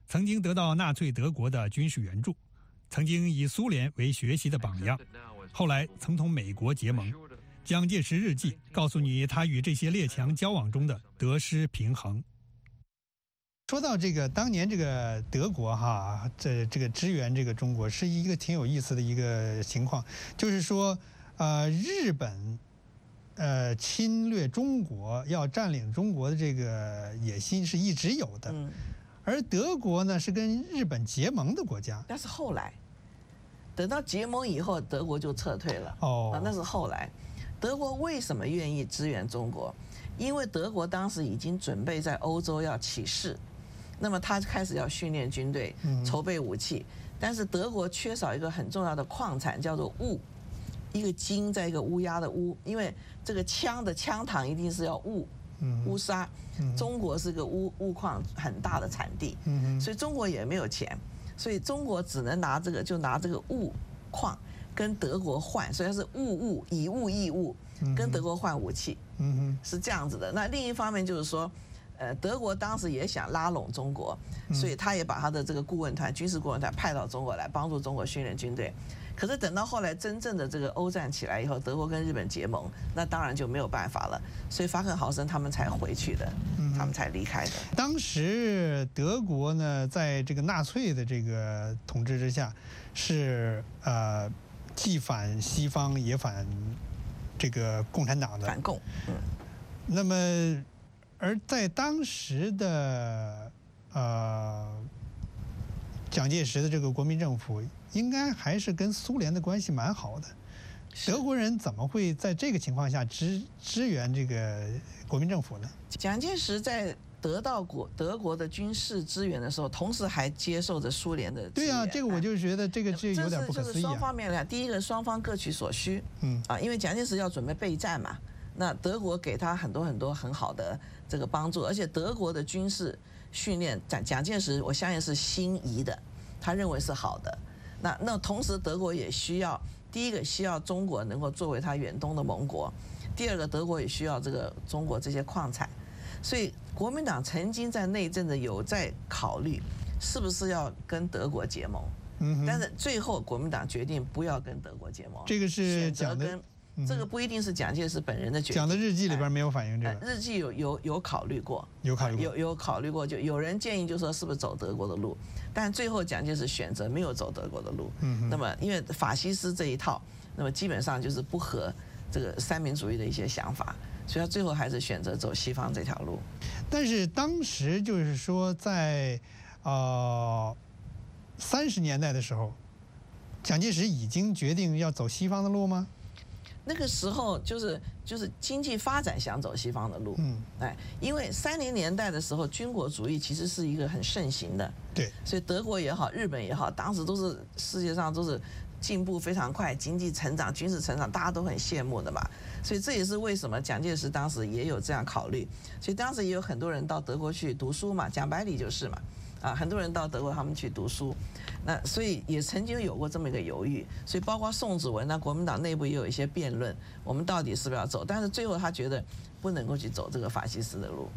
曾经得到纳粹德国的军事援助，曾经以苏联为学习的榜样，后来曾同美国结盟。蒋介石日记告诉你他与这些列强交往中的得失平衡。说到这个当年这个德国哈，这这个支援这个中国是一个挺有意思的一个情况，就是说，呃，日本，呃，侵略中国要占领中国的这个野心是一直有的， 嗯， 而德国呢是跟日本结盟的国家， 但是后来，等到结盟以后，德国就撤退了。 哦， 啊，那是后来，德国为什么愿意支援中国？因为德国当时已经准备在欧洲要起事。那么他开始要训练军队，筹备武器，但是德国缺少一个很重要的矿产，叫做钨，一个金在一个乌鸦的乌，因为这个枪的枪膛一定是要钨，乌纱，中国是个钨钨矿很大的产地，所以中国也没有钱，所以中国只能拿这个就拿这个钨矿跟德国换，所以它是物物以物易物，跟德国换武器，是这样子的。那另一方面就是说。呃，德国当时也想拉拢中国，所以他也把他的这个顾问团、军事顾问团派到中国来，帮助中国训练军队。可是等到后来真正的这个欧战起来以后，德国跟日本结盟，那当然就没有办法了，所以法肯豪森他们才回去的，他们才离开的。 当时德国呢，在这个纳粹的这个统治之下，是呃既反西方也反这个共产党的反共。嗯， 那么。而在当时的呃蒋介石的这个国民政府，应该还是跟苏联的关系蛮好的。德国人怎么会在这个情况下支支援这个国民政府呢？ 蒋介石在得到国德国的军事支援的时候，同时还接受着苏联的支援。 对啊，这个我就觉得这个这有点不可思议啊。 就是双方面来，第一个双方各取所需。嗯啊，因为蒋介石要准备备战嘛。那德国给他很多很多很好的这个帮助，而且德国的军事训练，蒋蒋介石我相信是心仪的，他认为是好的。那那同时德国也需要，第一个需要中国能够作为他远东的盟国，第二个德国也需要这个中国这些矿产，所以国民党曾经在内政的有在考虑是不是要跟德国结盟，嗯，但是最后国民党决定不要跟德国结盟， 这个是讲的。 这个不一定是蒋介石本人的决定。 讲的日记里边没有反映这个。 日记有有有考虑过， 有考虑过， 有有考虑过，就有人建议就说是不是走德国的路，但最后蒋介石选择没有走德国的路。嗯，那么因为法西斯这一套，那么基本上就是不合这个三民主义的一些想法，所以他最后还是选择走西方这条路。 但是当时就是说在呃三十年代的时候，蒋介石已经决定要走西方的路吗？ 那个时候就是就是经济发展想走西方的路，嗯，哎，因为三零年代的时候，军国主义其实是一个很盛行的， 对， 所以德国也好，日本也好，当时都是世界上都是进步非常快，经济成长、军事成长，大家都很羡慕的嘛。所以这也是为什么蒋介石当时也有这样考虑，所以当时也有很多人到德国去读书嘛，讲白理就是嘛。啊，很多人到德国他们去读书，那所以也曾经有过这么一个犹豫，所以包括宋子文，那国民党内部也有一些辩论，我们到底是不是要走？但是最后他觉得不能够去走这个法西斯的路。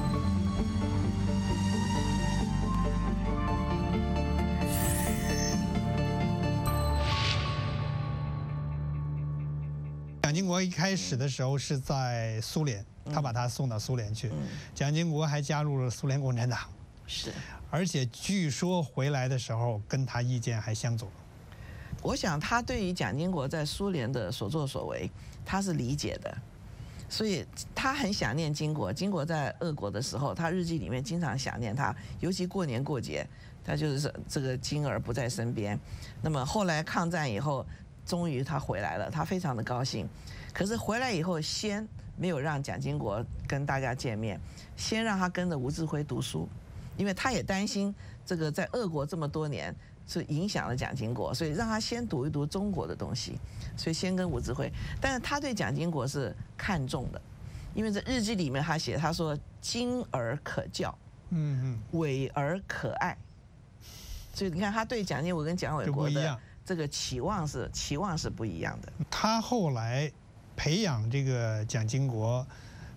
蒋经国一开始的时候是在苏联，他把他送到苏联去，蒋经国还加入了苏联共产党。 是， 而且据说回来的时候跟他意见还相左。 我想他对于蒋经国在苏联的所作所为，他是理解的，所以他很想念经国。经国在俄国的时候，他日记里面经常想念他，尤其过年过节，他就是这个经儿不在身边。那么后来抗战以后，终于他回来了，他非常的高兴。可是回来以后，先没有让蒋经国跟大家见面，先让他跟着吴志辉读书。因为他也担心这个在俄国这么多年是影响了蒋经国，所以让他先读一读中国的东西，所以先跟吴志辉。但是他对蒋经国是看重的，因为在日记里面他写，他说精而可教，嗯嗯，伟而可爱。所以你看他对蒋经国跟蒋纬国的这个期望是期望是不一样的。 他后来培养这个蒋经国，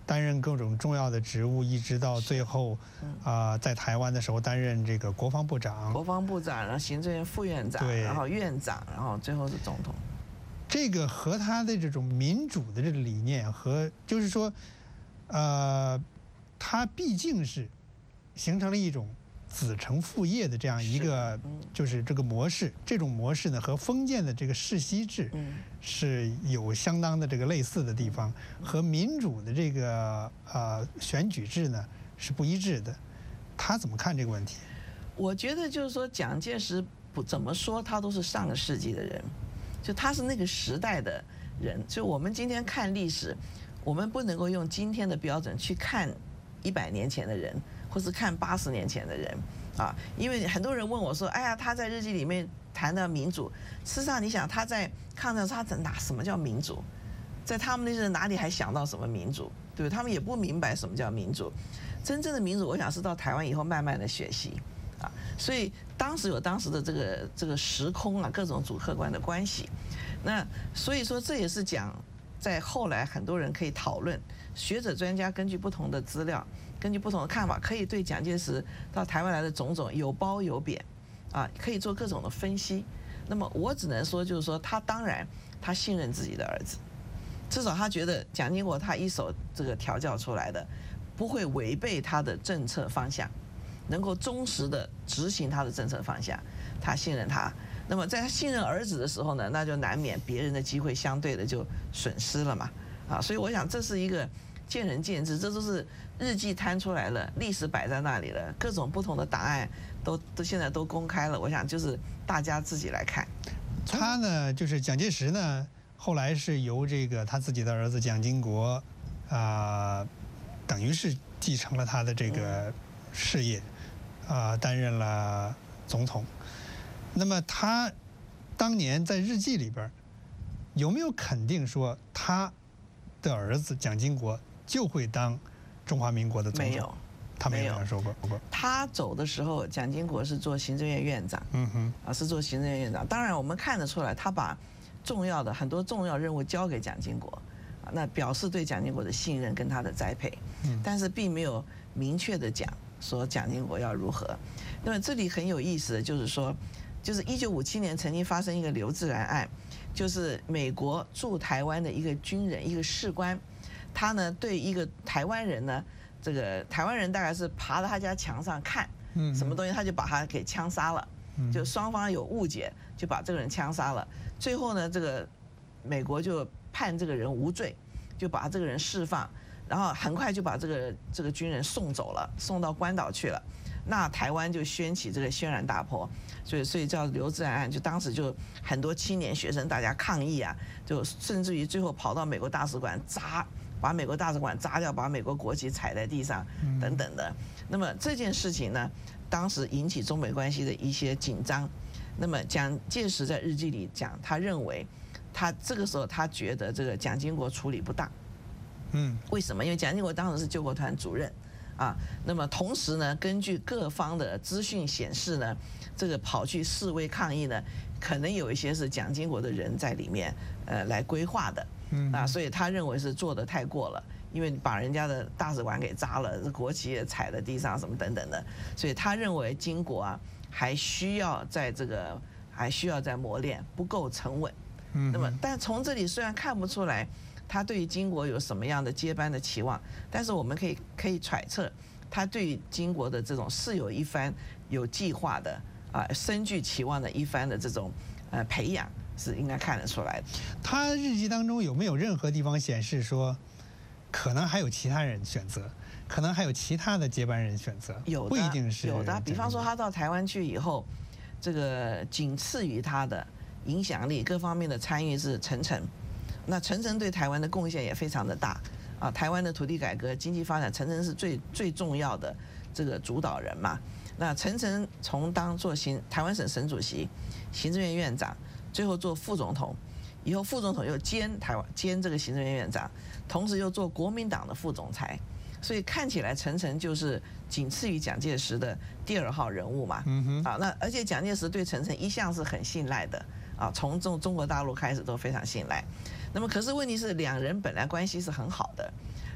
担任各种重要的职务，一直到最后，啊、呃，在台湾的时候担任这个国防部长， 国防部长，然后行政院副院长，然后院长，然后最后是总统。 这个和他的这种民主的这个理念和，就是说，呃，他毕竟是形成了一种子承父业的这样一个，就是这个模式。这种模式呢，和封建的这个世袭制是有相当的这个类似的地方，和民主的这个呃选举制呢是不一致的。他怎么看这个问题？ 我觉得就是说，蒋介石不怎么说，他都是上个世纪的人。就他是那个时代的人，就我们今天看历史，我们不能够用今天的标准去看一百年前的人，或是看八十年前的人啊。因为很多人问我说：“哎呀，他在日记里面谈到民主，事实上你想他在抗战，他哪什么叫民主？在他们那些人哪里还想到什么民主？对不对？他们也不明白什么叫民主。真正的民主，我想是到台湾以后慢慢的学习。”啊，所以当时有当时的这个这个时空啊，各种主客观的关系。那所以说这也是讲，在后来很多人可以讨论，学者专家根据不同的资料，根据不同的看法，可以对蒋介石到台湾来的种种有褒有贬，啊，可以做各种的分析。那么我只能说，就是说他当然他信任自己的儿子，至少他觉得蒋经国他一手这个调教出来的，不会违背他的政策方向。能够忠实的执行他的政策方向，他信任他。那么在他信任儿子的时候呢，那就难免别人的机会相对的就损失了嘛。啊，所以我想这是一个见仁见智，这都是日记摊出来了，历史摆在那里了，各种不同的答案都都现在都公开了。我想就是大家自己来看。 他呢，就是蒋介石呢，后来是由这个他自己的儿子蒋经国，啊、呃，等于是继承了他的这个事业。啊、呃，担任了总统。那么他当年在日记里边有没有肯定说他的儿子蒋经国就会当中华民国的总统？ 没有， 他没有这样说过。 他走的时候，蒋经国是做行政院院长， 嗯哼， 啊，是做行政院院长。当然，我们看得出来，他把重要的很多重要任务交给蒋经国，啊，那表示对蒋经国的信任跟他的栽培，嗯，但是并没有明确的讲。说蒋经国要如何？那么这里很有意思的就是说，就是一九五七年曾经发生一个刘自然案，就是美国驻台湾的一个军人，一个士官，他呢对一个台湾人呢，这个台湾人大概是爬到他家墙上看，什么东西，他就把他给枪杀了，就双方有误解，就把这个人枪杀了。最后呢，这个美国就判这个人无罪，就把这个人释放。然后很快就把这个这个军人送走了，送到关岛去了。那台湾就掀起这个轩然大波，所以所以叫刘自然案。就当时就很多青年学生大家抗议啊，就甚至于最后跑到美国大使馆砸，把美国大使馆砸掉，把美国国旗踩在地上等等的。那么这件事情呢，当时引起中美关系的一些紧张。那么蒋介石在日记里讲，他认为他这个时候他觉得这个蒋经国处理不当。 嗯， 为什么？因为蒋经国当时是救国团主任，啊，那么同时呢，根据各方的资讯显示呢，这个跑去示威抗议呢，可能有一些是蒋经国的人在里面，呃，来规划的，啊，所以他认为是做得太过了，因为把人家的大使馆给砸了，国旗也踩在地上，什么等等的，所以他认为经国啊还需要在这个还需要再磨练，不够沉稳。嗯，那么但从这里虽然看不出来。他对于经国有什么样的接班的期望？但是我们可以可以揣测，他对于经国的这种是有一番有计划的啊，深具期望的一番的这种呃培养，是应该看得出来的。 他日记当中有没有任何地方显示说，可能还有其他人选择，可能还有其他的接班人选择？ 有的， 不一定是有的。比方说他到台湾去以后，这个仅次于他的影响力各方面的参与是陈诚。那陈诚对台湾的贡献也非常的大啊！台湾的土地改革、经济发展，陈诚是最最重要的这个主导人嘛。那陈诚从当做行台湾省省主席、行政院院长，最后做副总统，以后副总统又兼台湾兼这个行政院院长，同时又做国民党的副总裁，所以看起来陈诚就是仅次于蒋介石的第二号人物嘛。嗯哼。啊，那而且蒋介石对陈诚一向是很信赖的啊，从中中国大陆开始都非常信赖。那么可是问题是，两人本来关系是很好的，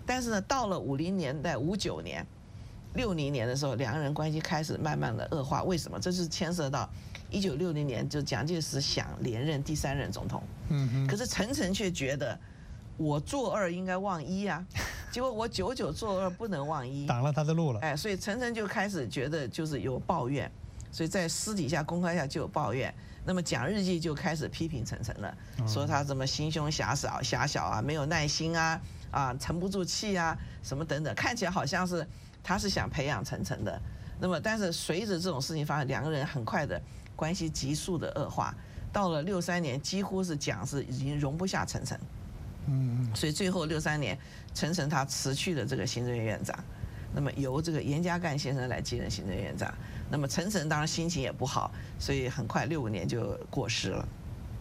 但是呢，到了五零年代、五九年、六零年的时候，两个人关系开始慢慢的恶化。为什么？这是牵涉到一九六零年，就蒋介石想连任第三任总统， 嗯哼， 可是陈诚却觉得我做二应该忘一啊，结果我久久做二不能忘一， 挡了他的路了。 哎，所以陈诚就开始觉得就是有抱怨，所以在私底下公开下就有抱怨。那么蒋日记就开始批评陈诚了，说他怎么心胸狭小、狭小啊，没有耐心啊，啊，沉不住气啊，什么等等，看起来好像是他是想培养陈诚的。那么，但是随着这种事情发生，两个人很快的关系急速的恶化，到了六三年，几乎是蒋是已经容不下陈诚， 嗯， 所以最后六三年，陈诚他辞去了这个行政院院长。那么由这个严家淦先生来接任行政院长，那么陈诚当然心情也不好，所以很快六五年就过世了。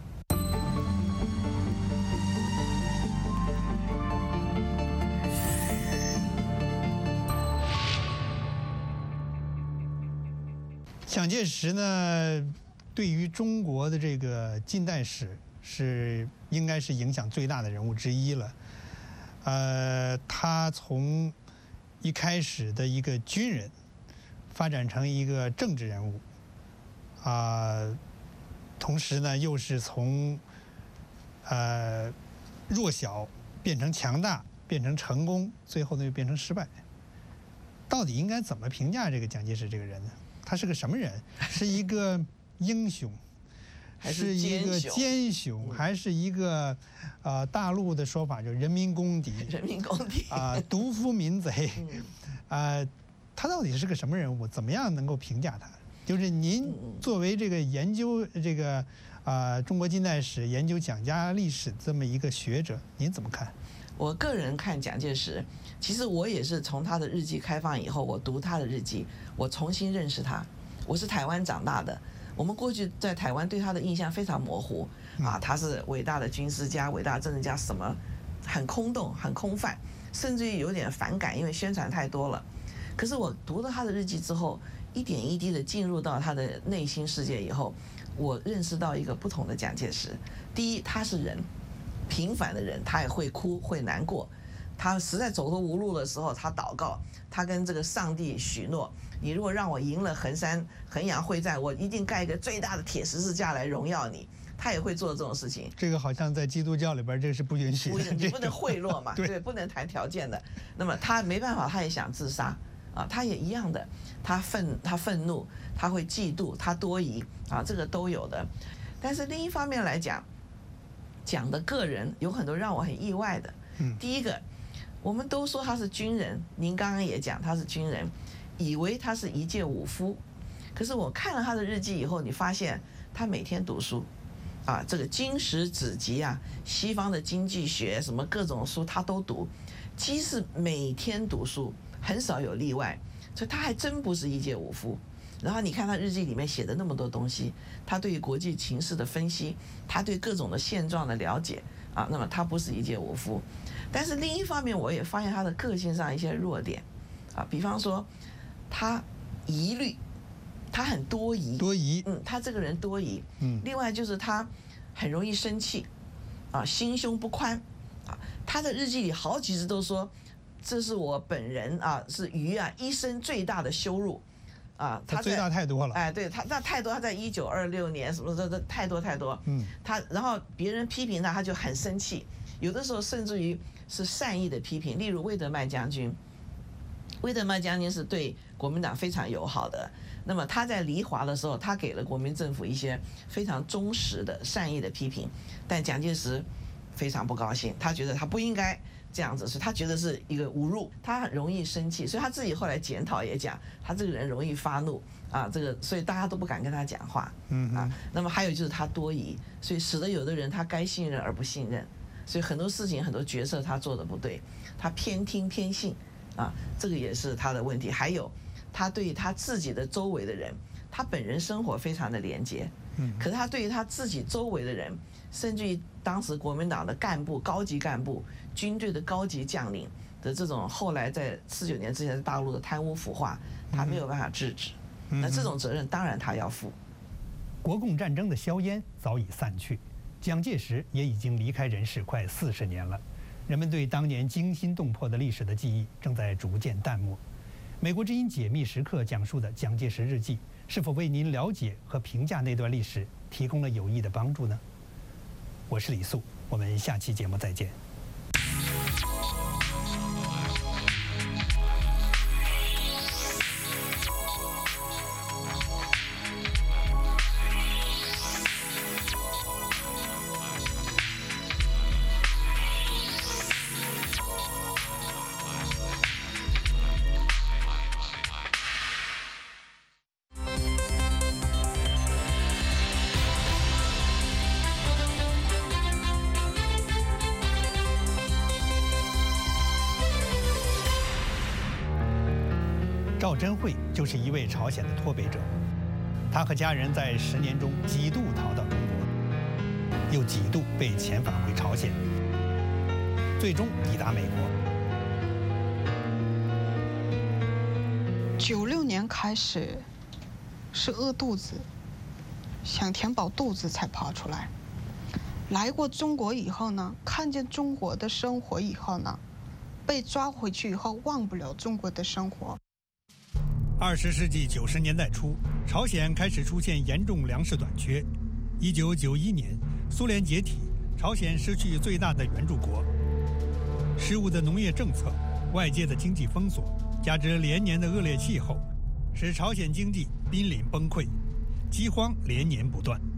蒋介石呢，对于中国的这个近代史是应该是影响最大的人物之一了。呃，他从一开始的一个军人，发展成一个政治人物，啊、呃，同时呢，又是从呃弱小变成强大，变成成功，最后呢又变成失败。到底应该怎么评价这个蒋介石这个人呢？他是个什么人？是一个英雄， 还是一个奸雄，还是一个呃大陆的说法就人民公敌？ 人民公敌啊、呃，独夫民贼。啊、呃，他到底是个什么人物？怎么样能够评价他？就是您作为这个研究这个啊、呃、中国近代史、研究蒋家历史这么一个学者，您怎么看？ 我个人看蒋介石，其实我也是从他的日记开放以后，我读他的日记，我重新认识他。我是台湾长大的，我们过去在台湾对他的印象非常模糊啊，他是伟大的军事家、伟大的政治家，什么很空洞、很空泛，甚至于有点反感，因为宣传太多了。可是我读了他的日记之后，一点一滴的进入到他的内心世界以后，我认识到一个不同的蒋介石。第一，他是人。平凡的人，他也会哭会难过，他实在走投无路的时候，他祷告，他跟这个上帝许诺，你如果让我赢了衡山衡阳会战，我一定盖一个最大的铁十字架来荣耀你。他也会做这种事情。 这个好像在基督教里边这是不允许的， 你不能贿赂嘛， 对， 对，不能谈条件的。那么他没办法，他也想自杀啊，他也一样的，他愤他愤怒，他会嫉妒，他多疑啊，这个都有的。但是另一方面来讲，蒋的个人有很多让我很意外的。第一个，我们都说他是军人，您刚刚也讲他是军人，以为他是一介武夫，可是我看了他的日记以后，你发现他每天读书，啊，这个经史子集啊，西方的经济学什么各种书他都读，几是每天读书，很少有例外，所以他还真不是一介武夫。然后你看他日记里面写的那么多东西，他对于国际情势的分析，他对各种的现状的了解啊，那么他不是一介武夫。但是另一方面，我也发现他的个性上一些弱点啊，比方说他疑虑，他很多疑， 多疑， 嗯，他这个人多疑，嗯，另外就是他很容易生气，啊，心胸不宽，啊，他的日记里好几次都说，这是我本人啊，是于啊一生最大的羞辱。啊， 他最大太多了。 哎，对他那太多，他在一九二六年什么的，这太多太多。嗯，他然后别人批评他，他就很生气，有的时候甚至于是善意的批评。例如魏德迈将军，魏德迈将军是对国民党非常友好的。那么他在离华的时候，他给了国民政府一些非常忠实的善意的批评，但蒋介石非常不高兴，他觉得他不应该这样子，所以他觉得是一个侮辱，他很容易生气，所以他自己后来检讨也讲，他这个人容易发怒啊，这个所以大家都不敢跟他讲话，嗯啊，那么还有就是他多疑，所以使得有的人他该信任而不信任，所以很多事情很多决策他做的不对，他偏听偏信啊，这个也是他的问题。还有他对他自己的周围的人，他本人生活非常的廉洁，嗯，可是他对于他自己周围的人，甚至于当时国民党的干部、高级干部、军队的高级将领的这种后来在四九年之前在大陆的贪污腐化，他没有办法制止，那这种责任当然他要负。 国共战争的硝烟早已散去，蒋介石也已经离开人世快四十年了。 人们对当年惊心动魄的历史的记忆正在逐渐淡漠。美国之音解密时刻讲述的蒋介石日记，是否为您了解和评价那段历史提供了有益的帮助呢？我是李素，我们下期节目再见。赵祯慧就是一位朝鲜的脱北者，他和家人在十年中几度逃到中国，又几度被遣返回朝鲜，最终抵达美国。 九六年开始是饿肚子，想填饱肚子才跑出来。来过中国以后呢，看见中国的生活以后呢，被抓回去以后忘不了中国的生活。 二十世纪九十年代初，朝鲜开始出现严重粮食短缺。一九九一年，苏联解体，朝鲜失去最大的援助国。失误的农业政策、外界的经济封锁，加之连年的恶劣气候，使朝鲜经济濒临崩溃，饥荒连年不断。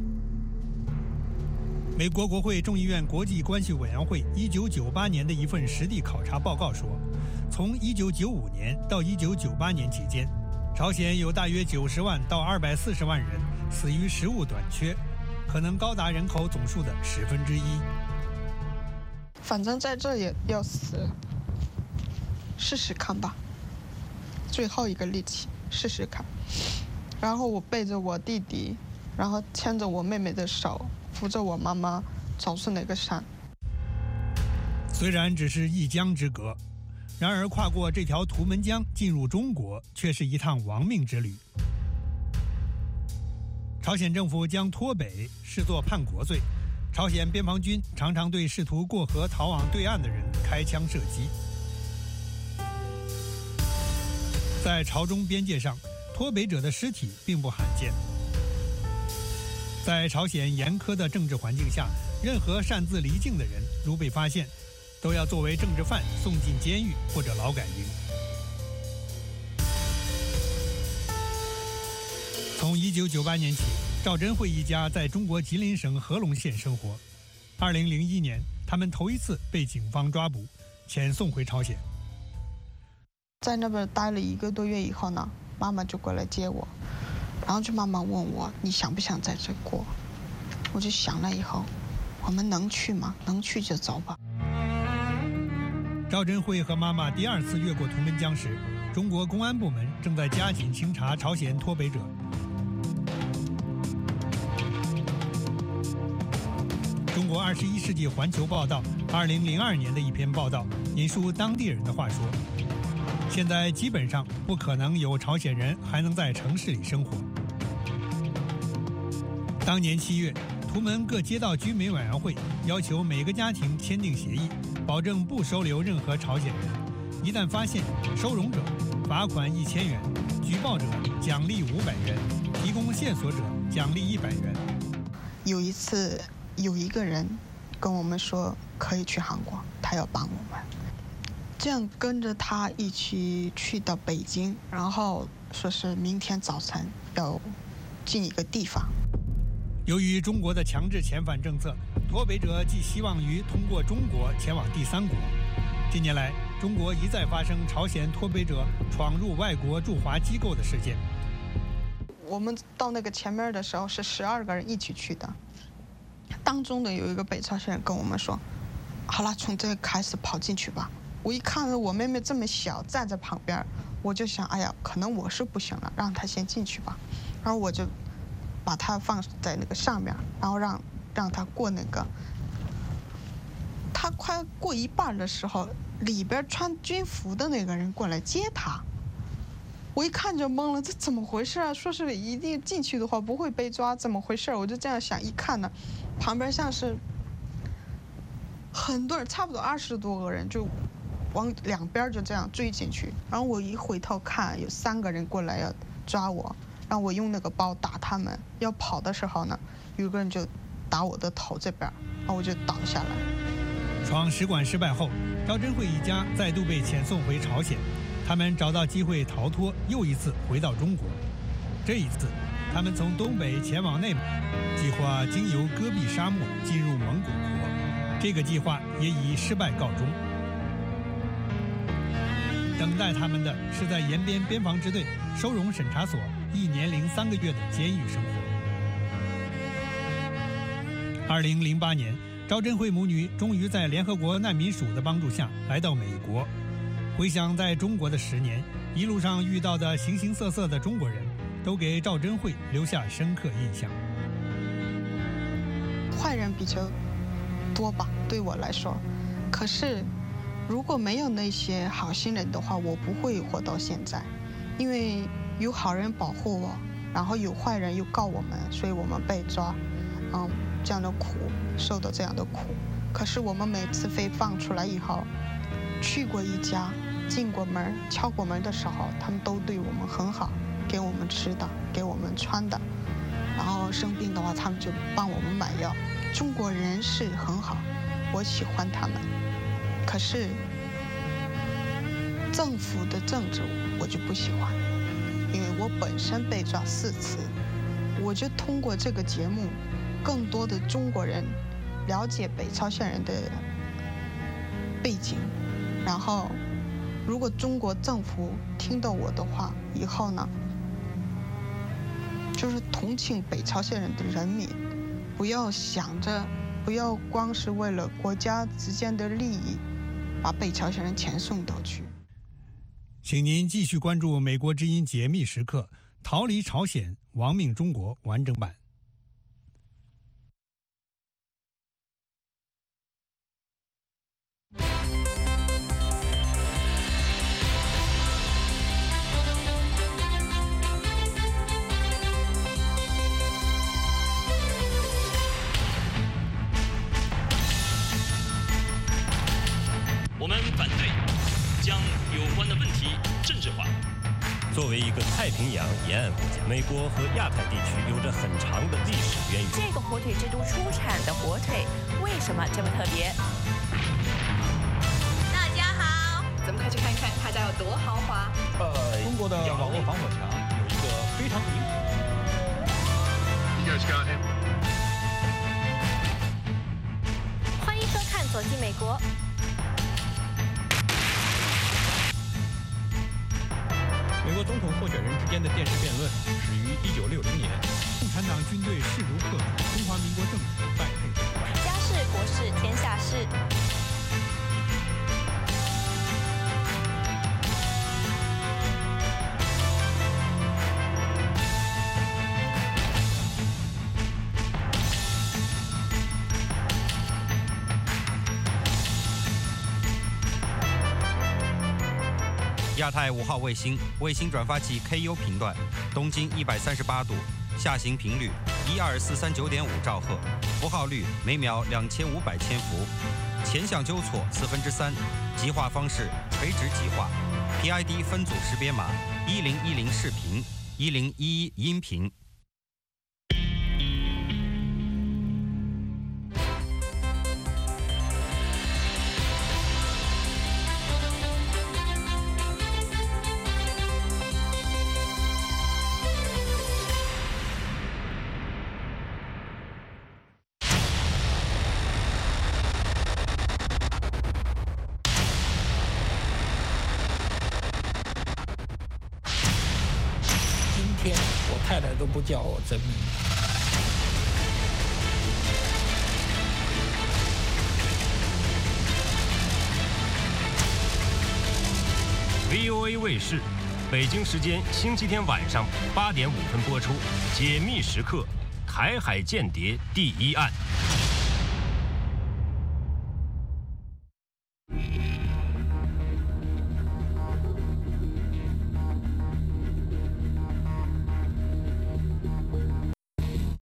美国国会众议院国际关系委员会一九九八年的一份实地考察报告说，从一九九五年到一九九八年期间，朝鲜有大约九十万到二百四十万人死于食物短缺，可能高达人口总数的十分之一。 反正在这也要死，试试看吧，最后一个力气，试试看。然后我背着我弟弟，然后牵着我妹妹的手，扶着我妈妈走出那个山。 虽然只是一江之隔，然而跨过这条图们江进入中国，却是一趟亡命之旅。朝鲜政府将脱北视作叛国罪，朝鲜边防军常常对试图过河逃往对岸的人开枪射击。在朝中边界上，脱北者的尸体并不罕见。在朝鲜严苛的政治环境下，任何擅自离境的人，如被发现，都要作为政治犯送进监狱或者劳改营。从一九九八年起，赵祯慧一家在中国吉林省合龙县生活。二零零一年，他们头一次被警方抓捕，遣送回朝鲜。 在那边待了一个多月以后呢，妈妈就过来接我，然后就妈妈问我，你想不想在这过？我就想了以后，我们能去吗？能去就走吧。 赵祯慧和妈妈第二次越过图们江时，中国公安部门正在加紧清查朝鲜脱北者。中国二十一世纪环球报道二零零二年的一篇报道，引述当地人的话说，现在基本上不可能有朝鲜人还能在城市里生活。当年七月，图们各街道居民委员会要求每个家庭签订协议，保证不收留任何朝鲜人，一旦发现收容者，罚款一千元，举报者奖励五百元，提供线索者奖励一百元。 有一次，有一个人跟我们说可以去韩国，他要帮我们，这样跟着他一起去到北京，然后说是明天早晨要进一个地方。 由于中国的强制遣返政策，脱北者寄希望于通过中国前往第三国。近年来，中国一再发生朝鲜脱北者闯入外国驻华机构的事件。 我们到那个前面的时候是十二个人一起去的，当中的有一个北朝鲜人跟我们说，好了，从这个开始跑进去吧。我一看到我妹妹这么小站在旁边，我就想，哎呀，可能我是不行了，让她先进去吧。然后我就把她放在那个上面，然后让让她过那个。她快过一半的时候，里边穿军服的那个人过来接她。我一看就懵了，这怎么回事啊？说是一定进去的话不会被抓，怎么回事？我就这样想，一看呢，旁边像是很多人，差不多二十多个人就往两边就这样追进去。然后我一回头看，有三个人过来要抓我，然后我用那个包打他们。要跑的时候呢，有个人就打我的头这边，然后我就倒下来。 闯使馆失败后，赵珍慧一家再度被遣送回朝鲜。他们找到机会逃脱，又一次回到中国。这一次，他们从东北前往内蒙，计划经由戈壁沙漠进入蒙古国。这个计划也以失败告终。等待他们的是在延边边防支队收容审查所一年零三个月的监狱生活。二零零八年，赵珍慧母女终于在联合国难民署的帮助下来到美国。回想在中国的十年，一路上遇到的形形色色的中国人，都给赵珍慧留下深刻印象。 坏人比较多吧，对我来说。可是，如果没有那些好心人的话，我不会活到现在。因为有好人保护我，然后有坏人又告我们，所以我们被抓，嗯，这样的苦，受到这样的苦。可是我们每次被放出来以后，去过一家，进过门，敲过门的时候，他们都对我们很好，给我们吃的，给我们穿的，然后生病的话，他们就帮我们买药。中国人是很好，我喜欢他们。可是政府的政治我就不喜欢，因为我本身被抓四次，我就通过这个节目，更多的中国人了解北朝鲜人的背景。然后，如果中国政府听到我的话，以后呢，就是同情北朝鲜人的人民，不要想着，不要光是为了国家之间的利益，把北朝鲜人遣送到去。 请您继续关注《美国之音解密时刻》，逃离朝鲜，亡命中国完整版。 我们反对将有关的问题政治化。作为一个太平洋沿岸国家，美国和亚太地区有着很长的历史渊源。 这个火腿之都出产的火腿为什么这么特别？ 大家好，咱们快去看看他家有多豪华。 呃，中国的网络防火墙有一个非常灵活。 You guys got him. 欢迎收看《走进美国》。 美国总统候选人之间的电视辩论始于一九六零年。 共产党军队势如破竹，中华民国政府败退镇坏。 家事国事天下事。 亚太五号卫星卫星转发器 K U 频段，东经一百三十八度，下行频率一二四三九点五兆赫，符号率每秒两千五百千伏，前向纠错四分之三，极化方式垂直极化 ，P I D 分组识别码一零一零视频，一零一一音频。 天，我太太都不叫我真名。 V O A 卫视，北京时间星期天晚上八点五分播出《解密时刻》台海间谍第一案。